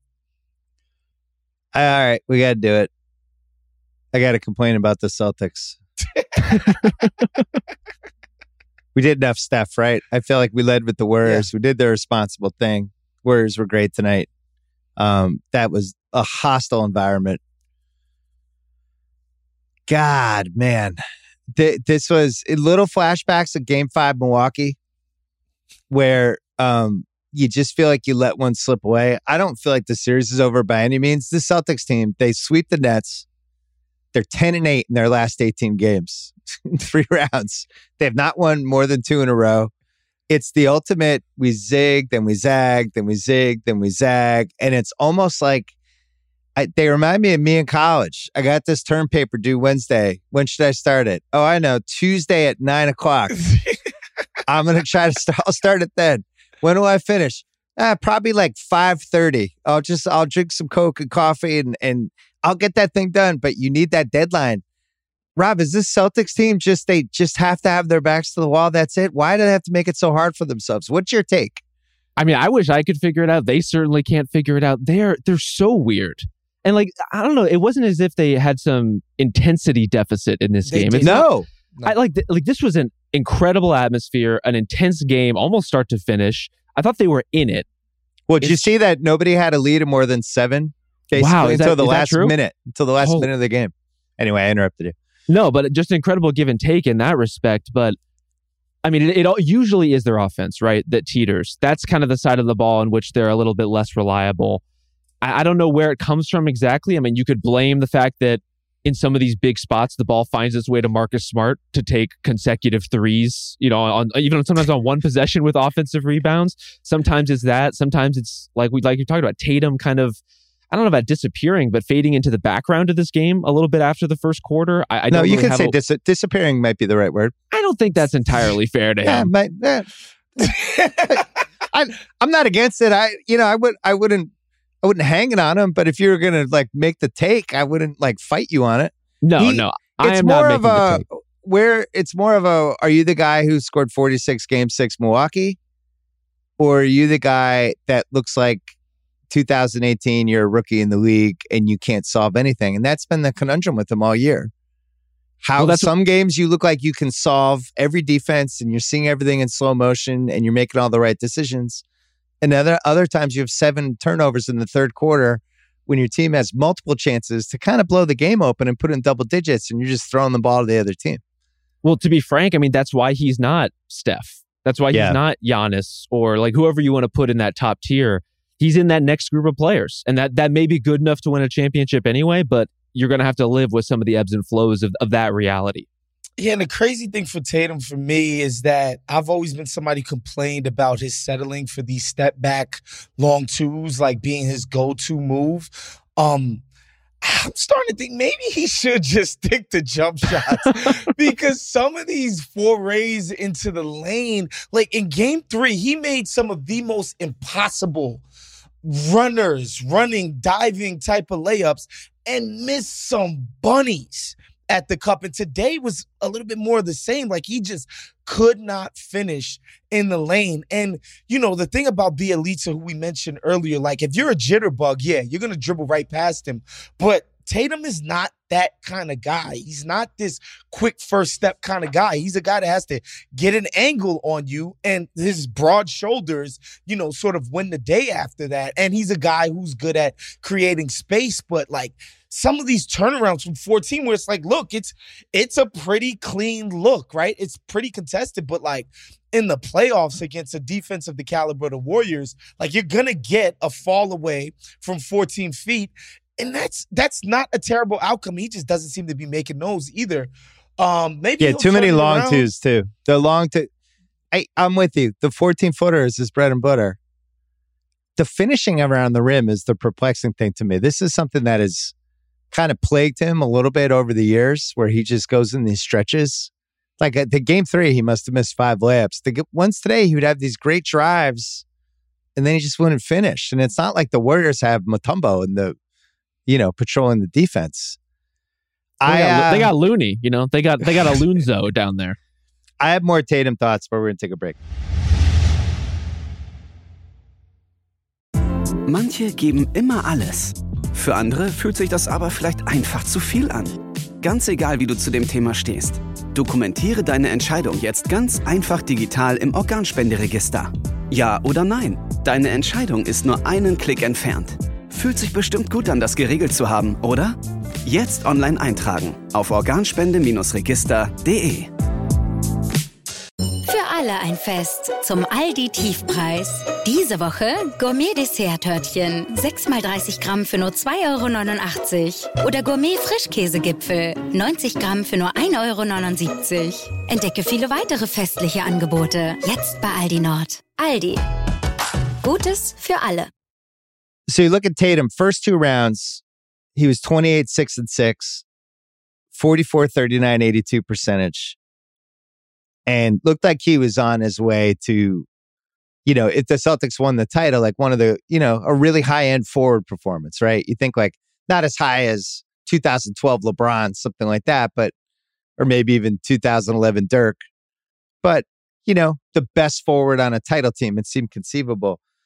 [SPEAKER 1] All right, we got to do it. I got to complain about the Celtics. We did enough stuff, right? I feel like we led with the Warriors. Yeah. We did the responsible thing. Warriors were great tonight. That was a hostile environment. God, man. This was little flashbacks of Game 5 Milwaukee where you just feel like you let one slip away. I don't feel like the series is over by any means. The Celtics team, they sweep the Nets. They're 10-8 in their last 18 games. 3 rounds. They have not won more than 2 in a row. It's the ultimate, we zig, then we zag, then we zig, then we zag. And it's almost like they remind me of me in college. I got this term paper due Wednesday. When should I start it? Oh, I know. Tuesday at 9 o'clock. I'm going to try to I'll start it then. When do I finish? Probably like 5:30. I'll drink some Coke and coffee and I'll get that thing done. But you need that deadline. Rob, is this Celtics team they just have to have their backs to the wall? That's it? Why do they have to make it so hard for themselves? What's your take?
[SPEAKER 6] I mean, I wish I could figure it out. They certainly can't figure it out. They're so weird. And like, I don't know, it wasn't as if they had some intensity deficit in this game.
[SPEAKER 1] No.
[SPEAKER 6] I like this was an incredible atmosphere, an intense game, almost start to finish. I thought they were in it.
[SPEAKER 1] Well, did you see that nobody had a lead of more than 7? Basically,
[SPEAKER 6] wow,
[SPEAKER 1] until the last
[SPEAKER 6] true?
[SPEAKER 1] minute. Until the last minute of the game. Anyway, I interrupted you.
[SPEAKER 6] No, but just incredible give and take in that respect. But I mean, it usually is their offense, right, that teeters. That's kind of the side of the ball in which they're a little bit less reliable. I don't know where it comes from exactly. I mean, you could blame the fact that in some of these big spots, the ball finds its way to Marcus Smart to take consecutive threes, even sometimes on one possession with offensive rebounds. Sometimes it's that. Sometimes it's like you're talking about Tatum kind of, I don't know about disappearing, but fading into the background of this game a little bit after the first quarter. I
[SPEAKER 1] no,
[SPEAKER 6] don't
[SPEAKER 1] you
[SPEAKER 6] really
[SPEAKER 1] could say disappearing might be the right word.
[SPEAKER 6] I don't think that's entirely fair to him.
[SPEAKER 1] I'm not against it. I wouldn't hang it on him, but if you were gonna like make the take, I wouldn't like fight you on it.
[SPEAKER 6] No, I am not making the take.
[SPEAKER 1] Where it's more of a, are you the guy who scored 46 Game 6 Milwaukee, or are you the guy that looks like 2018, you're a rookie in the league and you can't solve anything? And that's been the conundrum with them all year. Some games you look like you can solve every defense and you're seeing everything in slow motion and you're making all the right decisions. And other times you have 7 turnovers in the third quarter when your team has multiple chances to kind of blow the game open and put in double digits, and you're just throwing the ball to the other team.
[SPEAKER 6] Well, to be frank, I mean, that's why he's not Steph. That's why he's not Giannis or like whoever you want to put in that top tier. He's in that next group of players. And that may be good enough to win a championship anyway, but you're going to have to live with some of the ebbs and flows of that reality.
[SPEAKER 7] Yeah, and the crazy thing for Tatum for me is that I've always been somebody complained about his settling for these step back long twos, like being his go-to move. I'm starting to think maybe he should just stick to jump shots because some of these forays into the lane, like in Game 3, he made some of the most impossible running, diving type of layups and missed some bunnies at the cup. And today was a little bit more of the same. Like he just could not finish in the lane. And, the thing about Bjelica, who we mentioned earlier, like if you're a jitterbug, yeah, you're going to dribble right past him. But Tatum is not that kind of guy. He's not this quick first step kind of guy. He's a guy that has to get an angle on you, and his broad shoulders, sort of win the day after that. And he's a guy who's good at creating space, but like some of these turnarounds from 14 where it's like, look, it's a pretty clean look, right? It's pretty contested, but like in the playoffs against a defense of the caliber of the Warriors, like you're going to get a fall away from 14 feet. And that's not a terrible outcome. He just doesn't seem to be making those either. Maybe
[SPEAKER 1] too many long twos too. The long two. I'm with you. The 14-footer is his bread and butter. The finishing around the rim is the perplexing thing to me. This is something that has kind of plagued him a little bit over the years, where he just goes in these stretches. Like at the Game 3, he must have missed 5 layups. The ones today, he would have these great drives, and then he just wouldn't finish. And it's not like the Warriors have Mutombo and the patrolling the defense.
[SPEAKER 6] They got Looney, they got a Lunzo down there.
[SPEAKER 1] I have more Tatum thoughts, but we're going to take a break.
[SPEAKER 9] Manche geben immer alles. Für andere fühlt sich das aber vielleicht einfach zu viel an. Ganz egal, wie du zu dem Thema stehst. Dokumentiere deine Entscheidung jetzt ganz einfach digital im Organspenderegister. Ja oder nein? Deine Entscheidung ist nur einen Klick entfernt. Fühlt sich bestimmt gut an, das geregelt zu haben, oder? Jetzt online eintragen auf organspende-register.de.
[SPEAKER 8] Für alle ein Fest zum Aldi-Tiefpreis. Diese Woche Gourmet-Dessert-Törtchen. 6x30 Gramm für nur 2,89 € Oder Gourmet-Frischkäsegipfel. 90 Gramm für nur 1,79 €. Entdecke viele weitere festliche Angebote. Jetzt bei Aldi Nord. Aldi. Gutes für alle.
[SPEAKER 1] So you look at Tatum, first 2 rounds, he was 28, 6 and 6, 44, 39, 82 percentage. And looked like he was on his way to, if the Celtics won the title, like one of the, a really high-end forward performance, right? You think like not as high as 2012 LeBron, something like that, or maybe even 2011 Dirk. But, the best forward on a title team, it seemed conceivable.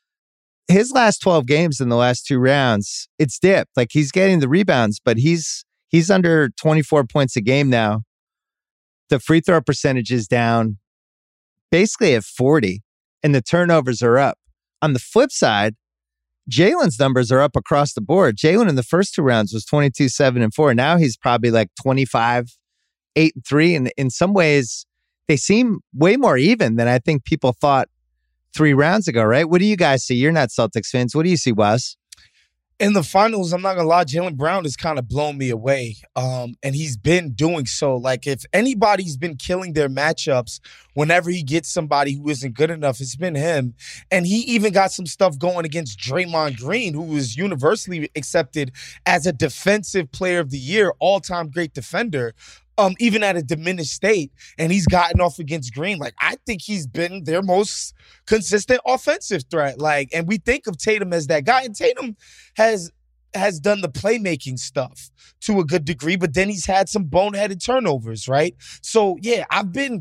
[SPEAKER 1] his last 12 games in the last 2 rounds, it's dipped. Like he's getting the rebounds, but he's under 24 points a game now. The free throw percentage is down basically at 40, and the turnovers are up. On the flip side, Jalen's numbers are up across the board. Jalen in the first 2 rounds was 22, 7, and 4. Now he's probably like 25, 8, and 3. And in some ways, they seem way more even than I think people thought 3 rounds ago, right? What do you guys see? You're not Celtics fans. What do you see, Wes?
[SPEAKER 7] In the finals, I'm not going to lie, Jaylen Brown has kind of blown me away. And he's been doing so. Like, if anybody's been killing their matchups whenever he gets somebody who isn't good enough, it's been him. And he even got some stuff going against Draymond Green, who was universally accepted as a defensive player of the year, all-time great defender. Even at a diminished state, and he's gotten off against Green. Like, I think he's been their most consistent offensive threat. Like, and we think of Tatum as that guy, and Tatum has done the playmaking stuff to a good degree, but then he's had some boneheaded turnovers, right? So yeah, I've been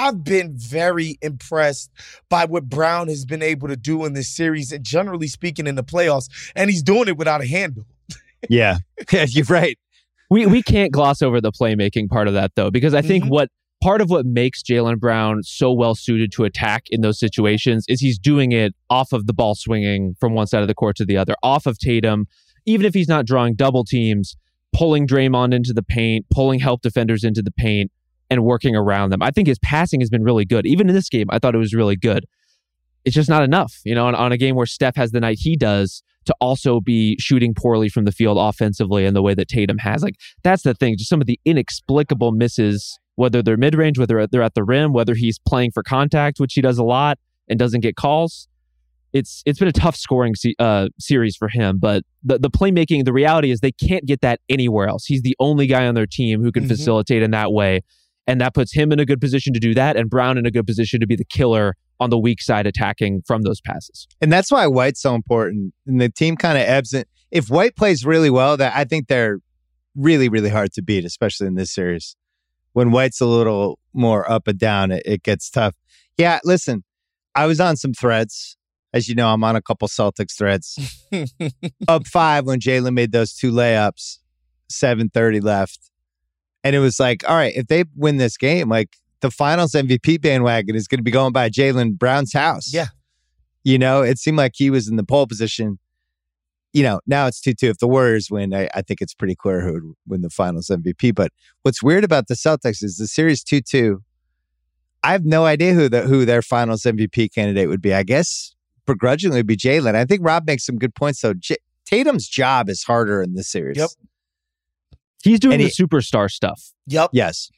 [SPEAKER 7] very impressed by what Brown has been able to do in this series, and generally speaking in the playoffs, and he's doing it without a handle.
[SPEAKER 1] Yeah, you're right.
[SPEAKER 6] We can't gloss over the playmaking part of that, though, because I think part of what makes Jaylen Brown so well suited to attack in those situations is he's doing it off of the ball swinging from one side of the court to the other, off of Tatum, even if he's not drawing double teams, pulling Draymond into the paint, pulling help defenders into the paint, and working around them. I think his passing has been really good. Even in this game, I thought it was really good. It's just not enough, on a game where Steph has the night he does, to also be shooting poorly from the field offensively in the way that Tatum has. Like, that's the thing. Just some of the inexplicable misses, whether they're mid-range, whether they're at the rim, whether he's playing for contact, which he does a lot and doesn't get calls. It's been a tough scoring series for him, but the playmaking, the reality is they can't get that anywhere else. He's the only guy on their team who can facilitate in that way, and that puts him in a good position to do that, and Brown in a good position to be the killer on the weak side attacking from those passes.
[SPEAKER 1] And that's why White's so important. And the team kind of ebbs in. If White plays really well, I think they're really, really hard to beat, especially in this series. When White's a little more up and down, it gets tough. Yeah, listen, I was on some threads. As you know, I'm on a couple Celtics threads. Up 5 when Jalen made those 2 layups, 7:30 left. And it was like, all right, if they win this game, like, the finals MVP bandwagon is going to be going by Jaylen Brown's house.
[SPEAKER 7] Yeah.
[SPEAKER 1] It seemed like he was in the pole position. Now it's 2-2. If the Warriors win, I think it's pretty clear who would win the finals MVP. But what's weird about the Celtics is the series 2-2. I have no idea who their finals MVP candidate would be. I guess begrudgingly would be Jalen. I think Rob makes some good points, though. Tatum's job is harder in this series.
[SPEAKER 7] Yep.
[SPEAKER 6] He's doing the superstar stuff.
[SPEAKER 7] Yep.
[SPEAKER 1] Yes.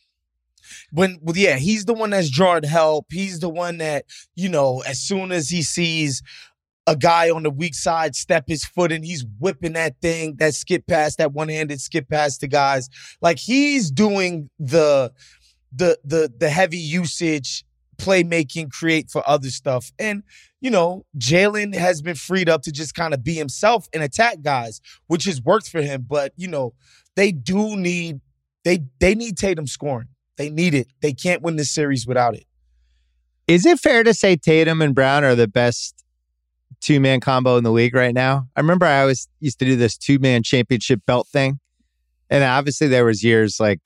[SPEAKER 7] He's the one that's drawing help. He's the one that, as soon as he sees a guy on the weak side step his foot and he's whipping that thing, that skip pass, that one-handed skip pass to guys. Like, he's doing the heavy usage, playmaking, create for other stuff. And, Jalen has been freed up to just kind of be himself and attack guys, which has worked for him. But, they need Tatum scoring. They need it. They can't win this series without it.
[SPEAKER 1] Is it fair to say Tatum and Brown are the best 2-man combo in the league right now? I remember I always used to do this 2-man championship belt thing. And obviously there was years like,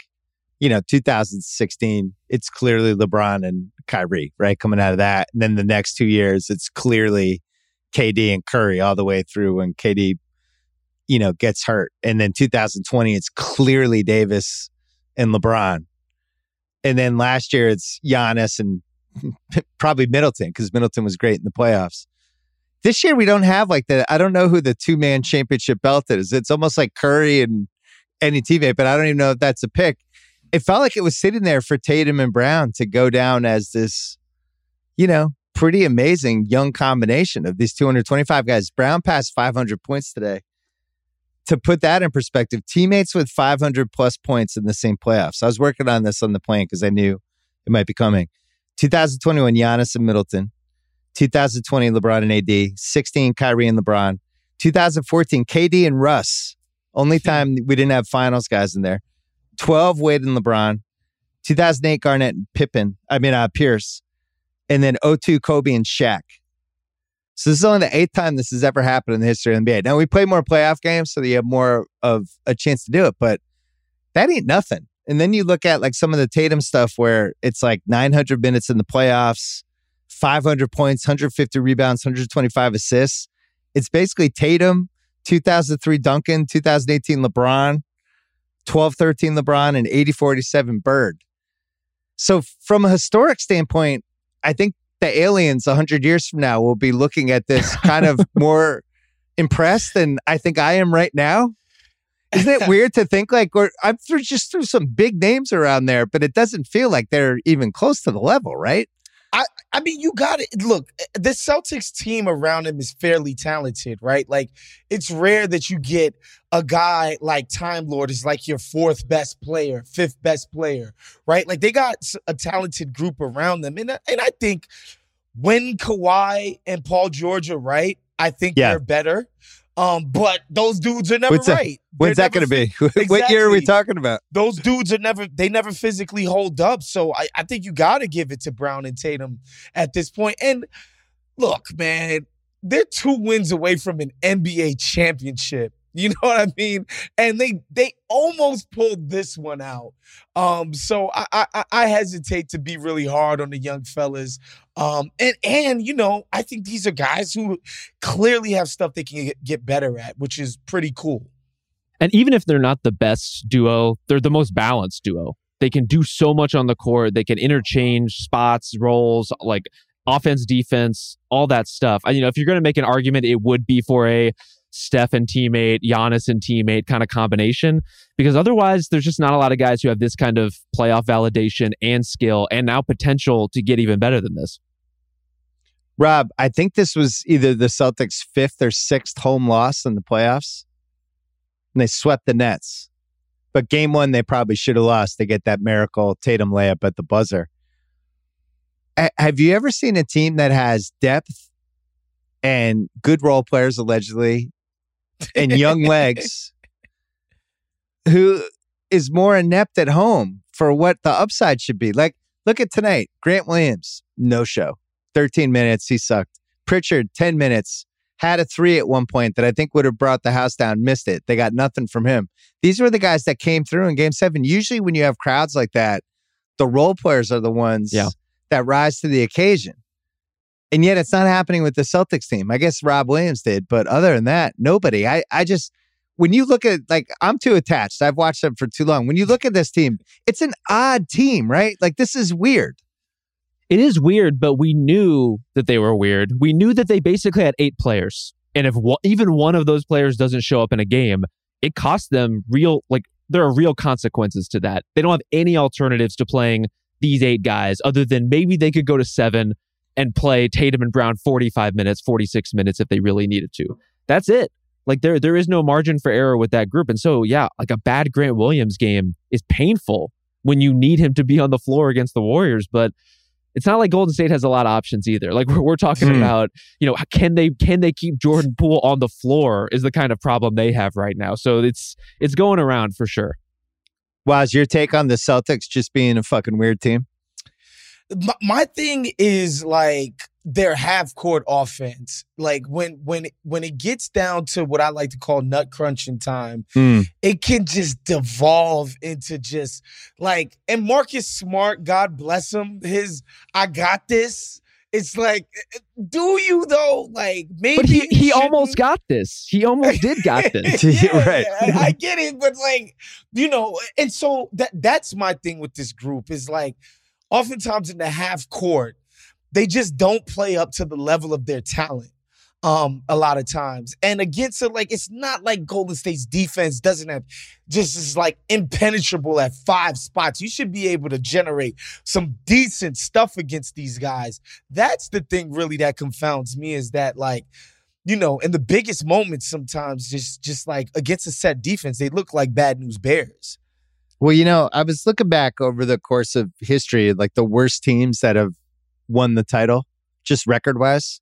[SPEAKER 1] 2016, it's clearly LeBron and Kyrie, right? Coming out of that. And then the next 2 years, it's clearly KD and Curry all the way through when KD, gets hurt. And then 2020, it's clearly Davis and LeBron. And then last year, it's Giannis and probably Middleton, because Middleton was great in the playoffs. This year, we don't have I don't know who the 2-man championship belt is. It's almost like Curry and any teammate, but I don't even know if that's a pick. It felt like it was sitting there for Tatum and Brown to go down as this, pretty amazing young combination of these 225 guys. Brown passed 500 points today. To put that in perspective, teammates with 500 plus points in the same playoffs. I was working on this on the plane because I knew it might be coming. 2021, Giannis and Middleton. 2020, LeBron and AD. 16, Kyrie and LeBron. 2014, KD and Russ. Only time we didn't have finals guys in there. 12, Wade and LeBron. 2008, Garnett and Pierce. And then 02, Kobe and Shaq. So this is only the 8th time this has ever happened in the history of the NBA. Now, we play more playoff games, so you have more of a chance to do it, but that ain't nothing. And then you look at like some of the Tatum stuff where it's like 900 minutes in the playoffs, 500 points, 150 rebounds, 125 assists. It's basically Tatum, 2003 Duncan, 2018 LeBron, 12-13 LeBron, and 80-47 Bird. So from a historic standpoint, I think the aliens 100 years from now will be looking at this kind of more impressed than I think I am right now. Isn't it weird to think like I'm just threw some big names around there, but it doesn't feel like they're even close to the level, right?
[SPEAKER 7] I mean, you got it. Look, the Celtics team around him is fairly talented, right? Like, it's rare that you get a guy like Time Lord is like your 4th best player, 5th best player, right? Like, they got a talented group around them. And I think when Kawhi and Paul George are right, I think they're better. But those dudes are never right.
[SPEAKER 1] When's that going to be? Exactly. What year are we talking about?
[SPEAKER 7] Those dudes are never physically hold up. So I think you got to give it to Brown and Tatum at this point. And look, man, they're 2 wins away from an NBA championship. You know what I mean? And they almost pulled this one out. So I hesitate to be really hard on the young fellas. And you know, I think these are guys who clearly have stuff they can get better at, which is pretty cool.
[SPEAKER 6] And even if they're not the best duo, they're the most balanced duo. They can do so much on the court. They can interchange spots, roles, like offense, defense, all that stuff. You know, if you're going to make an argument, it would be for a Steph and teammate, Giannis and teammate kind of combination, because otherwise there's just not a lot of guys who have this kind of playoff validation and skill and now potential to get even better than this.
[SPEAKER 1] Rob, I think this was either the Celtics' 5th or 6th home loss in the playoffs, and they swept the Nets. But game 1, they probably should have lost to get that miracle Tatum layup at the buzzer. Have you ever seen a team that has depth and good role players, allegedly, and young legs, who is more inept at home for what the upside should be? Like, look at tonight. Grant Williams, no show. 13 minutes, he sucked. Pritchard, 10 minutes, had a 3 at one point that I think would have brought the house down, missed it. They got nothing from him. These were the guys that came through in Game 7. Usually when you have crowds like that, the role players are the ones that rise to the occasion. And yet it's not happening with the Celtics team. I guess Rob Williams did, but other than that, nobody. I just, when you look at, like, I'm too attached. I've watched them for too long. When you look at this team, it's an odd team, right? Like, this is weird.
[SPEAKER 6] It is weird, but we knew that they were weird. We knew that they basically had 8 players. And if even one of those players doesn't show up in a game, it costs them there are real consequences to that. They don't have any alternatives to playing these 8 guys other than maybe they could go to 7 and play Tatum and Brown 45 minutes, 46 minutes if they really needed to. That's it. Like, there is no margin for error with that group. And so, yeah, like a bad Grant Williams game is painful when you need him to be on the floor against the Warriors. But it's not like Golden State has a lot of options either. Like, we're talking about, you know, can they keep Jordan Poole on the floor is the kind of problem they have right now. So it's going around for sure.
[SPEAKER 1] Waz, your take on the Celtics just being a fucking weird team?
[SPEAKER 7] My thing is, like, their half-court offense. Like, when it gets down to what I like to call nut crunching time, it can just devolve into just, like, and Marcus Smart, God bless him, his I got this. It's like, do you though? Like, maybe
[SPEAKER 6] but he almost got this. He almost did got this.
[SPEAKER 7] Yeah,
[SPEAKER 1] right.
[SPEAKER 7] I get it, but, like, you know, and so that's my thing with this group is, like, oftentimes in the half court, they just don't play up to the level of their talent a lot of times. And against it, like, it's not like Golden State's defense doesn't have just is like impenetrable at 5 spots. You should be able to generate some decent stuff against these guys. That's the thing really that confounds me is that, like, you know, in the biggest moments sometimes just like against a set defense, they look like Bad News Bears.
[SPEAKER 1] Well, you know, I was looking back over the course of history, like the worst teams that have won the title, just record-wise.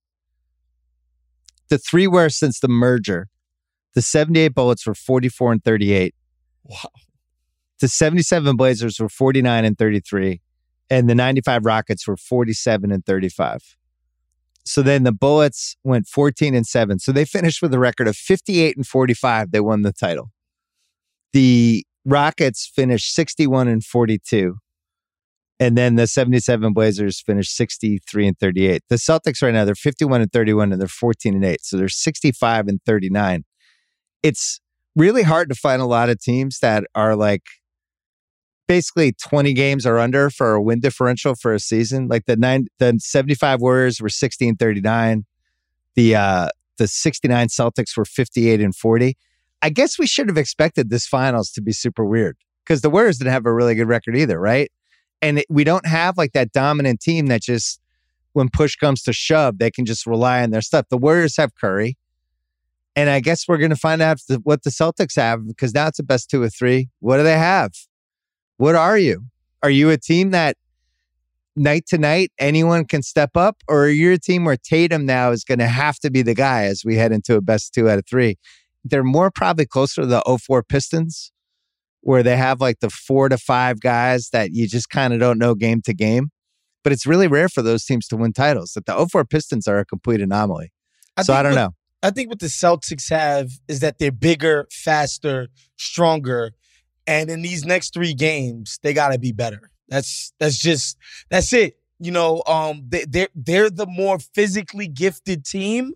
[SPEAKER 1] The 3 worst since the merger. The 78 Bullets were 44-38.
[SPEAKER 7] Wow.
[SPEAKER 1] The 77 Blazers were 49-33. And the 95 Rockets were 47-35. So then the Bullets went 14-7. So they finished with a record of 58-45. They won the title. The Rockets finished 61-42. And then the 77 Blazers finished 63-38. The Celtics right now, they're 51-31 and they're 14-8. So they're 65-39. It's really hard to find a lot of teams that are like basically 20 games or under for a win differential for a season. Like the 75 Warriors were 60-39. The 69 Celtics were 58-40. I guess we should have expected this finals to be super weird because the Warriors didn't have a really good record either, right? And we don't have like that dominant team that just, when push comes to shove, they can just rely on their stuff. The Warriors have Curry. And I guess we're going to find out what the Celtics have because now it's a best 2 of 3. What do they have? What are you? Are you a team that night to night anyone can step up? Or are you a team where Tatum now is going to have to be the guy as we head into a best 2 out of 3? They're more probably closer to the 04 Pistons, where they have like the 4 to 5 guys that you just kind of don't know game to game. But it's really rare for those teams to win titles. That the 04 Pistons are a complete anomaly. I don't know.
[SPEAKER 7] I think what the Celtics have is that they're bigger, faster, stronger. And in these next 3 games, they got to be better. That's it. You know, they're the more physically gifted team.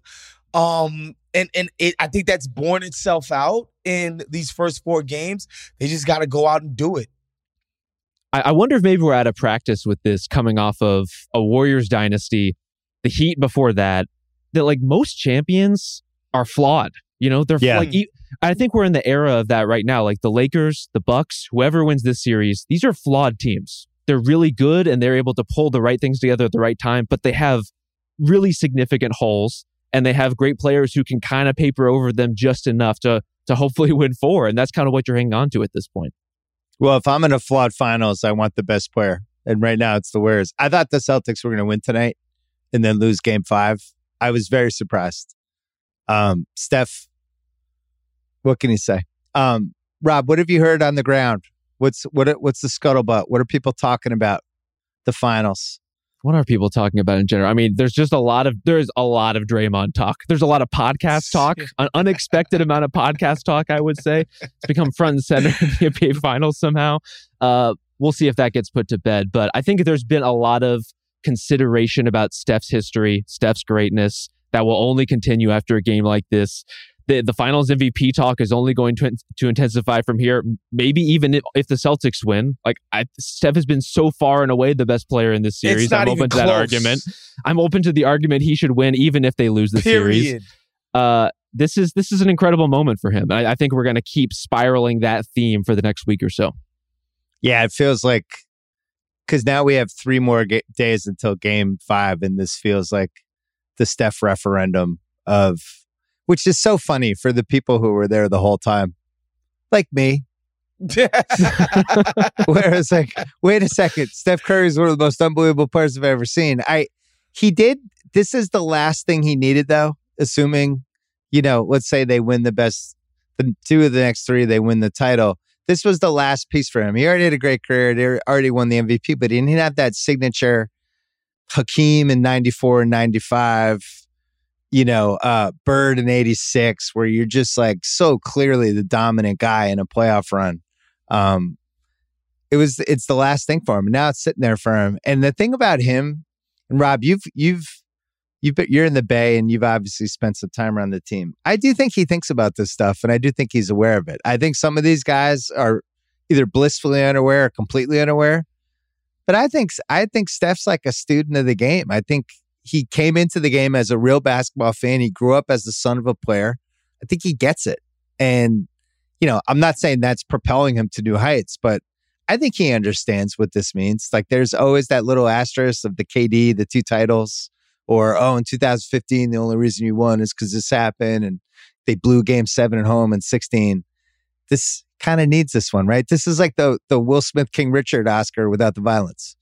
[SPEAKER 7] I think that's borne itself out in these first 4 games. They just got to go out and do it.
[SPEAKER 6] I wonder if maybe we're out of practice with this coming off of a Warriors dynasty, the Heat before that like most champions are flawed. You know, they're like, I think we're in the era of that right now. Like the Lakers, the Bucks, whoever wins this series, these are flawed teams. They're really good and they're able to pull the right things together at the right time, but they have really significant holes. And they have great players who can kind of paper over them just enough to hopefully win 4. And that's kind of what you're hanging on to at this point.
[SPEAKER 1] Well, if I'm in a flawed finals, I want the best player. And right now it's the Warriors. I thought the Celtics were going to win tonight and then lose game 5. I was very surprised. Steph, what can you say? Rob, what have you heard on the ground? What's the scuttlebutt? What are people talking about the finals?
[SPEAKER 6] What are people talking about in general? I mean, there's a lot of Draymond talk. There's a lot of podcast talk, an unexpected amount of podcast talk, I would say. It's become front and center in the NBA Finals somehow. We'll see if that gets put to bed. But I think there's been a lot of consideration about Steph's history, Steph's greatness, that will only continue after a game like this. The Finals MVP talk is only going to intensify from here. Maybe even if the Celtics win. Like Steph has been so far and away the best player in this series. I'm open to that argument. I'm open to the argument he should win even if they lose the series. This is an incredible moment for him. I think we're going to keep spiraling that theme for the next week or so.
[SPEAKER 1] Yeah, it feels like because now we have 3 more days until Game 5, and this feels like the Steph referendum of. Which is so funny for the people who were there the whole time. Like me. Whereas like, wait a second, Steph Curry is one of the most unbelievable players I've ever seen. This is the last thing he needed though, assuming, let's say they win the 2 of the next 3, they win the title. This was the last piece for him. He already had a great career. He already won the MVP, but he didn't have that signature Hakeem in 94 and 95, Bird in 86, where you're just like so clearly the dominant guy in a playoff run. It's the last thing for him. And now it's sitting there for him. And the thing about him, and Rob, you're in the Bay and you've obviously spent some time around the team. I do think he thinks about this stuff and I do think he's aware of it. I think some of these guys are either blissfully unaware or completely unaware. But I think Steph's like a student of the game. I think he came into the game as a real basketball fan. He grew up as the son of a player. I think he gets it. And, I'm not saying that's propelling him to new heights, but I think he understands what this means. Like there's always that little asterisk of the KD, the 2 titles, or, in 2015, the only reason you won is because this happened and they blew Game 7 at home in 16. This kind of needs this one, right? This is like the Will Smith King Richard Oscar without the violence.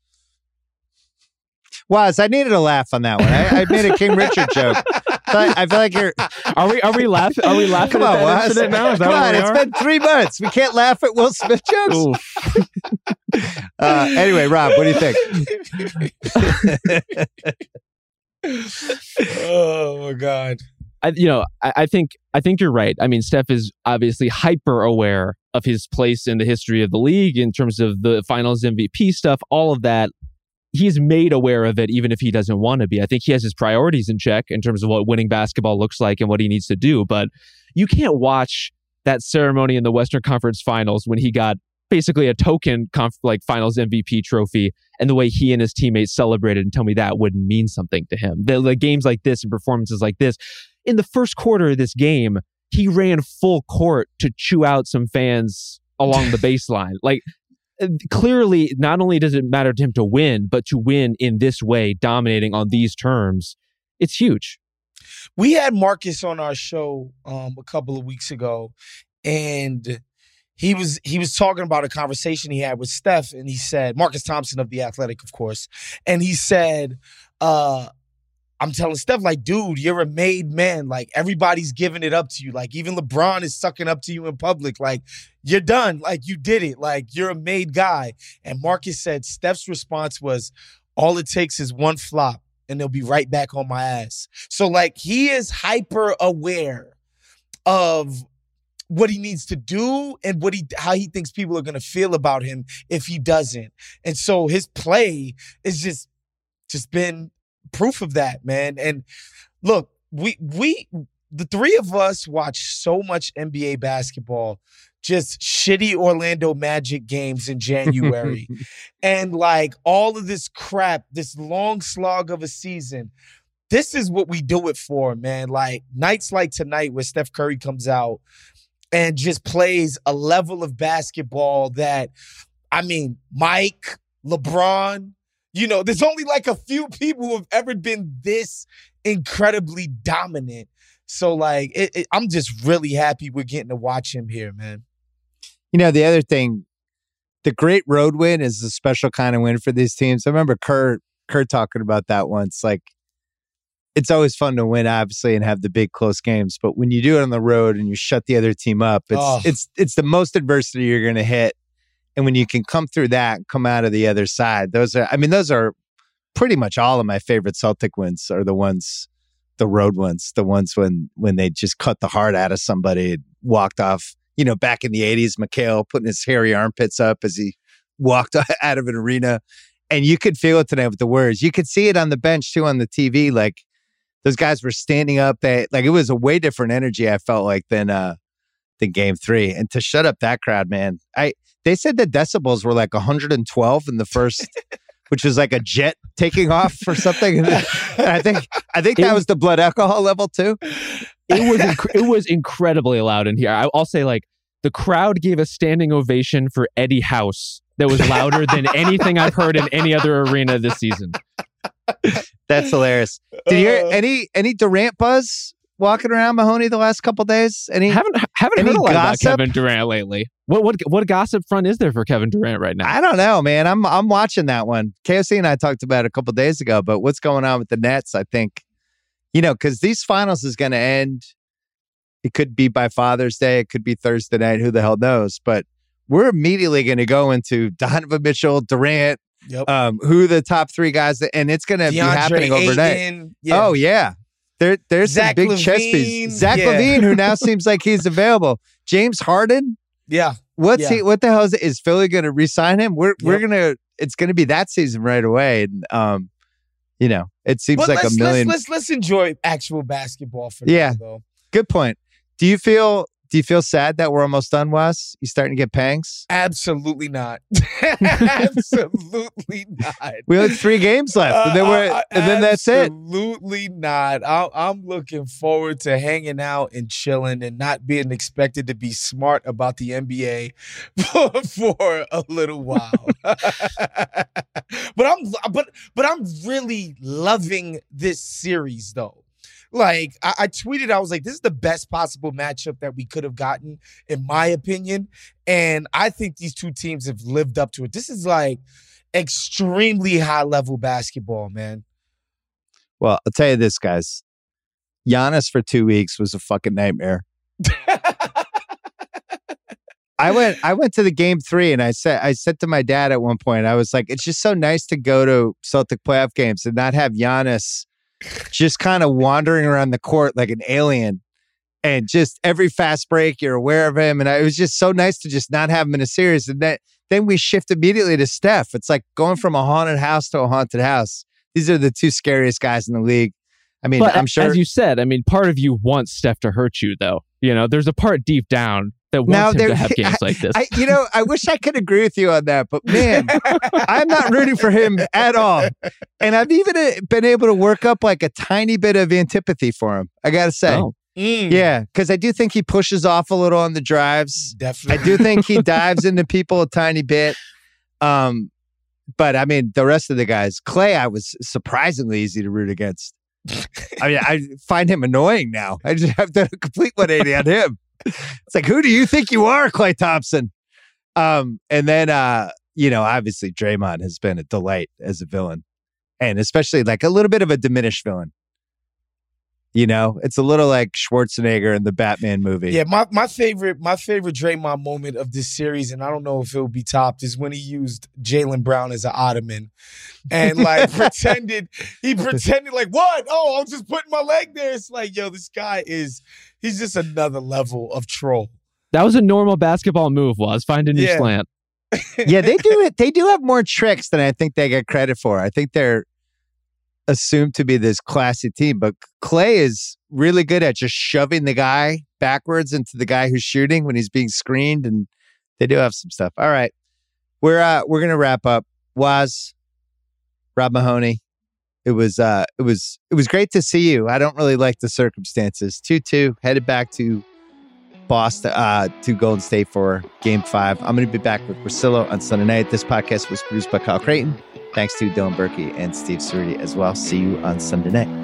[SPEAKER 1] Was I needed a laugh on that one. I made a King Richard joke. I feel like you're.
[SPEAKER 6] Are we laughing? Are we laughing
[SPEAKER 1] at
[SPEAKER 6] that incident now? Is that
[SPEAKER 1] Come on, it's been 3 months. We can't laugh at Will Smith jokes. Anyway, Rob, what do you think?
[SPEAKER 7] Oh my God.
[SPEAKER 6] I think you're right. I mean, Steph is obviously hyper aware of his place in the history of the league in terms of the Finals MVP stuff, all of that. He's made aware of it, even if he doesn't want to be. I think he has his priorities in check in terms of what winning basketball looks like and what he needs to do. But you can't watch that ceremony in the Western Conference Finals when he got basically a token Finals MVP trophy, and the way he and his teammates celebrated, and tell me that wouldn't mean something to him. The games like this and performances like this. In the first quarter of this game, he ran full court to chew out some fans along the baseline. Like, clearly, not only does it matter to him to win, but to win in this way, dominating on these terms, it's huge.
[SPEAKER 7] We had Marcus on our show a couple of weeks ago, and he was talking about a conversation he had with Steph, and he said, Marcus Thompson of The Athletic, of course, and he said, I'm telling Steph, like, dude, you're a made man. Like, everybody's giving it up to you. Like, even LeBron is sucking up to you in public. Like, you're done. Like, you did it. Like, you're a made guy. And Marcus said Steph's response was, all it takes is one flop, and they'll be right back on my ass. So, like, he is hyper aware of what he needs to do and how he thinks people are going to feel about him if he doesn't. And so his play is just been proof of that, man. And look, we the three of us watch so much NBA basketball, just shitty Orlando Magic games in January. And like all of this crap, this long slog of a season, this is what we do it for, man. Like nights like tonight where Steph Curry comes out and just plays a level of basketball that, I mean, Mike, LeBron, there's only like a few people who have ever been this incredibly dominant. So, like, I'm just really happy we're getting to watch him here, man.
[SPEAKER 1] The other thing, the great road win is a special kind of win for these teams. I remember Kurt talking about that once. Like, it's always fun to win, obviously, and have the big close games. But when you do it on the road and you shut the other team up, it's the most adversity you're going to hit. And when you can come through that, come out of the other side, those are pretty much all of my favorite Celtic wins are the road ones, the ones when they just cut the heart out of somebody and walked off. Back in the 80s, McHale putting his hairy armpits up as he walked out of an arena. And you could feel it tonight with the words. You could see it on the bench too, on the TV. Like those guys were standing up. It was a way different energy, I felt like, than Game 3. And to shut up that crowd, man, they said the decibels were like 112 in the first, which was like a jet taking off or something. And I think that was the blood alcohol level too.
[SPEAKER 6] It was incredibly loud in here. I'll say, like, the crowd gave a standing ovation for Eddie House that was louder than anything I've heard in any other arena this season.
[SPEAKER 1] That's hilarious. Did you hear any Durant buzz walking around, Mahoney, the last couple days?
[SPEAKER 6] Haven't heard a lot about Kevin Durant lately. What gossip front is there for Kevin Durant right now?
[SPEAKER 1] I don't know, man. I'm watching that one. KOC and I talked about it a couple days ago, but what's going on with the Nets, I think, because these finals is going to end. It could be by Father's Day. It could be Thursday night. Who the hell knows? But we're immediately going to go into Donovan Mitchell, Durant, who the top three guys, and it's going to be happening overnight. Yeah. Oh, yeah. There's
[SPEAKER 7] Zach
[SPEAKER 1] some big chess pieces. Zach LaVine, who now seems like he's available. James Harden.
[SPEAKER 7] Yeah.
[SPEAKER 1] What the hell is Philly going to re-sign him? We're gonna. It's going to be that season right away. And it seems like a million.
[SPEAKER 7] Let's enjoy actual basketball for now, though.
[SPEAKER 1] Good point. Do you feel sad that we're almost done, Wes? You starting to get pangs?
[SPEAKER 7] Absolutely not. Absolutely not.
[SPEAKER 1] We have 3 games left, and then that's it.
[SPEAKER 7] Absolutely not. I'm looking forward to hanging out and chilling and not being expected to be smart about the NBA for a little while. But I'm really loving this series, though. Like, I tweeted, I was like, this is the best possible matchup that we could have gotten, in my opinion. And I think these two teams have lived up to it. This is like extremely high-level basketball, man.
[SPEAKER 1] Well, I'll tell you this, guys. Giannis for 2 weeks was a fucking nightmare. I went to the Game 3, and I said to my dad at one point, I was like, it's just so nice to go to Celtic playoff games and not have Giannis just kind of wandering around the court like an alien. And just every fast break, you're aware of him. And it was just so nice to just not have him in a series. And then we shift immediately to Steph. It's like going from a haunted house to a haunted house. These are the two scariest guys in the league. I mean,
[SPEAKER 6] but
[SPEAKER 1] I'm sure.
[SPEAKER 6] As you said, I mean, part of you wants Steph to hurt you, though. You know, there's a part deep down that wants him to have games like this.
[SPEAKER 1] I wish I could agree with you on that, but man, I'm not rooting for him at all. And I've even been able to work up like a tiny bit of antipathy for him, I got to say.
[SPEAKER 6] Oh.
[SPEAKER 1] Yeah, because I do think he pushes off a little on the drives.
[SPEAKER 7] Definitely.
[SPEAKER 1] I do think he dives into people a tiny bit. But I mean, the rest of the guys, Clay, I was surprisingly easy to root against. I mean, I find him annoying now. I just have to complete 180 on him. It's like, who do you think you are, Klay Thompson? And then, obviously Draymond has been a delight as a villain, and especially like a little bit of a diminished villain. You know, it's a little like Schwarzenegger in the Batman movie.
[SPEAKER 7] Yeah, my favorite Draymond moment of this series, and I don't know if it will be topped, is when he used Jaylen Brown as an ottoman and like pretended like, what? Oh, I'm just putting my leg there. It's like, yo, this guy he's just another level of troll.
[SPEAKER 6] That was a normal basketball move, find a new slant.
[SPEAKER 1] Yeah, they do it. They do have more tricks than I think they get credit for. I think they're assumed to be this classy team, but Clay is really good at just shoving the guy backwards into the guy who's shooting when he's being screened, and they do have some stuff. All right, we're gonna wrap up. Rob Mahoney, it was great to see you. I don't really like the circumstances. 2-2 headed back to Boston to Golden State for Game 5. I'm gonna be back with Priscilla on Sunday night. This podcast was produced by Kyle Creighton. Thanks to Dylan Berkey and Steve Cerruti as well. See you on Sunday night.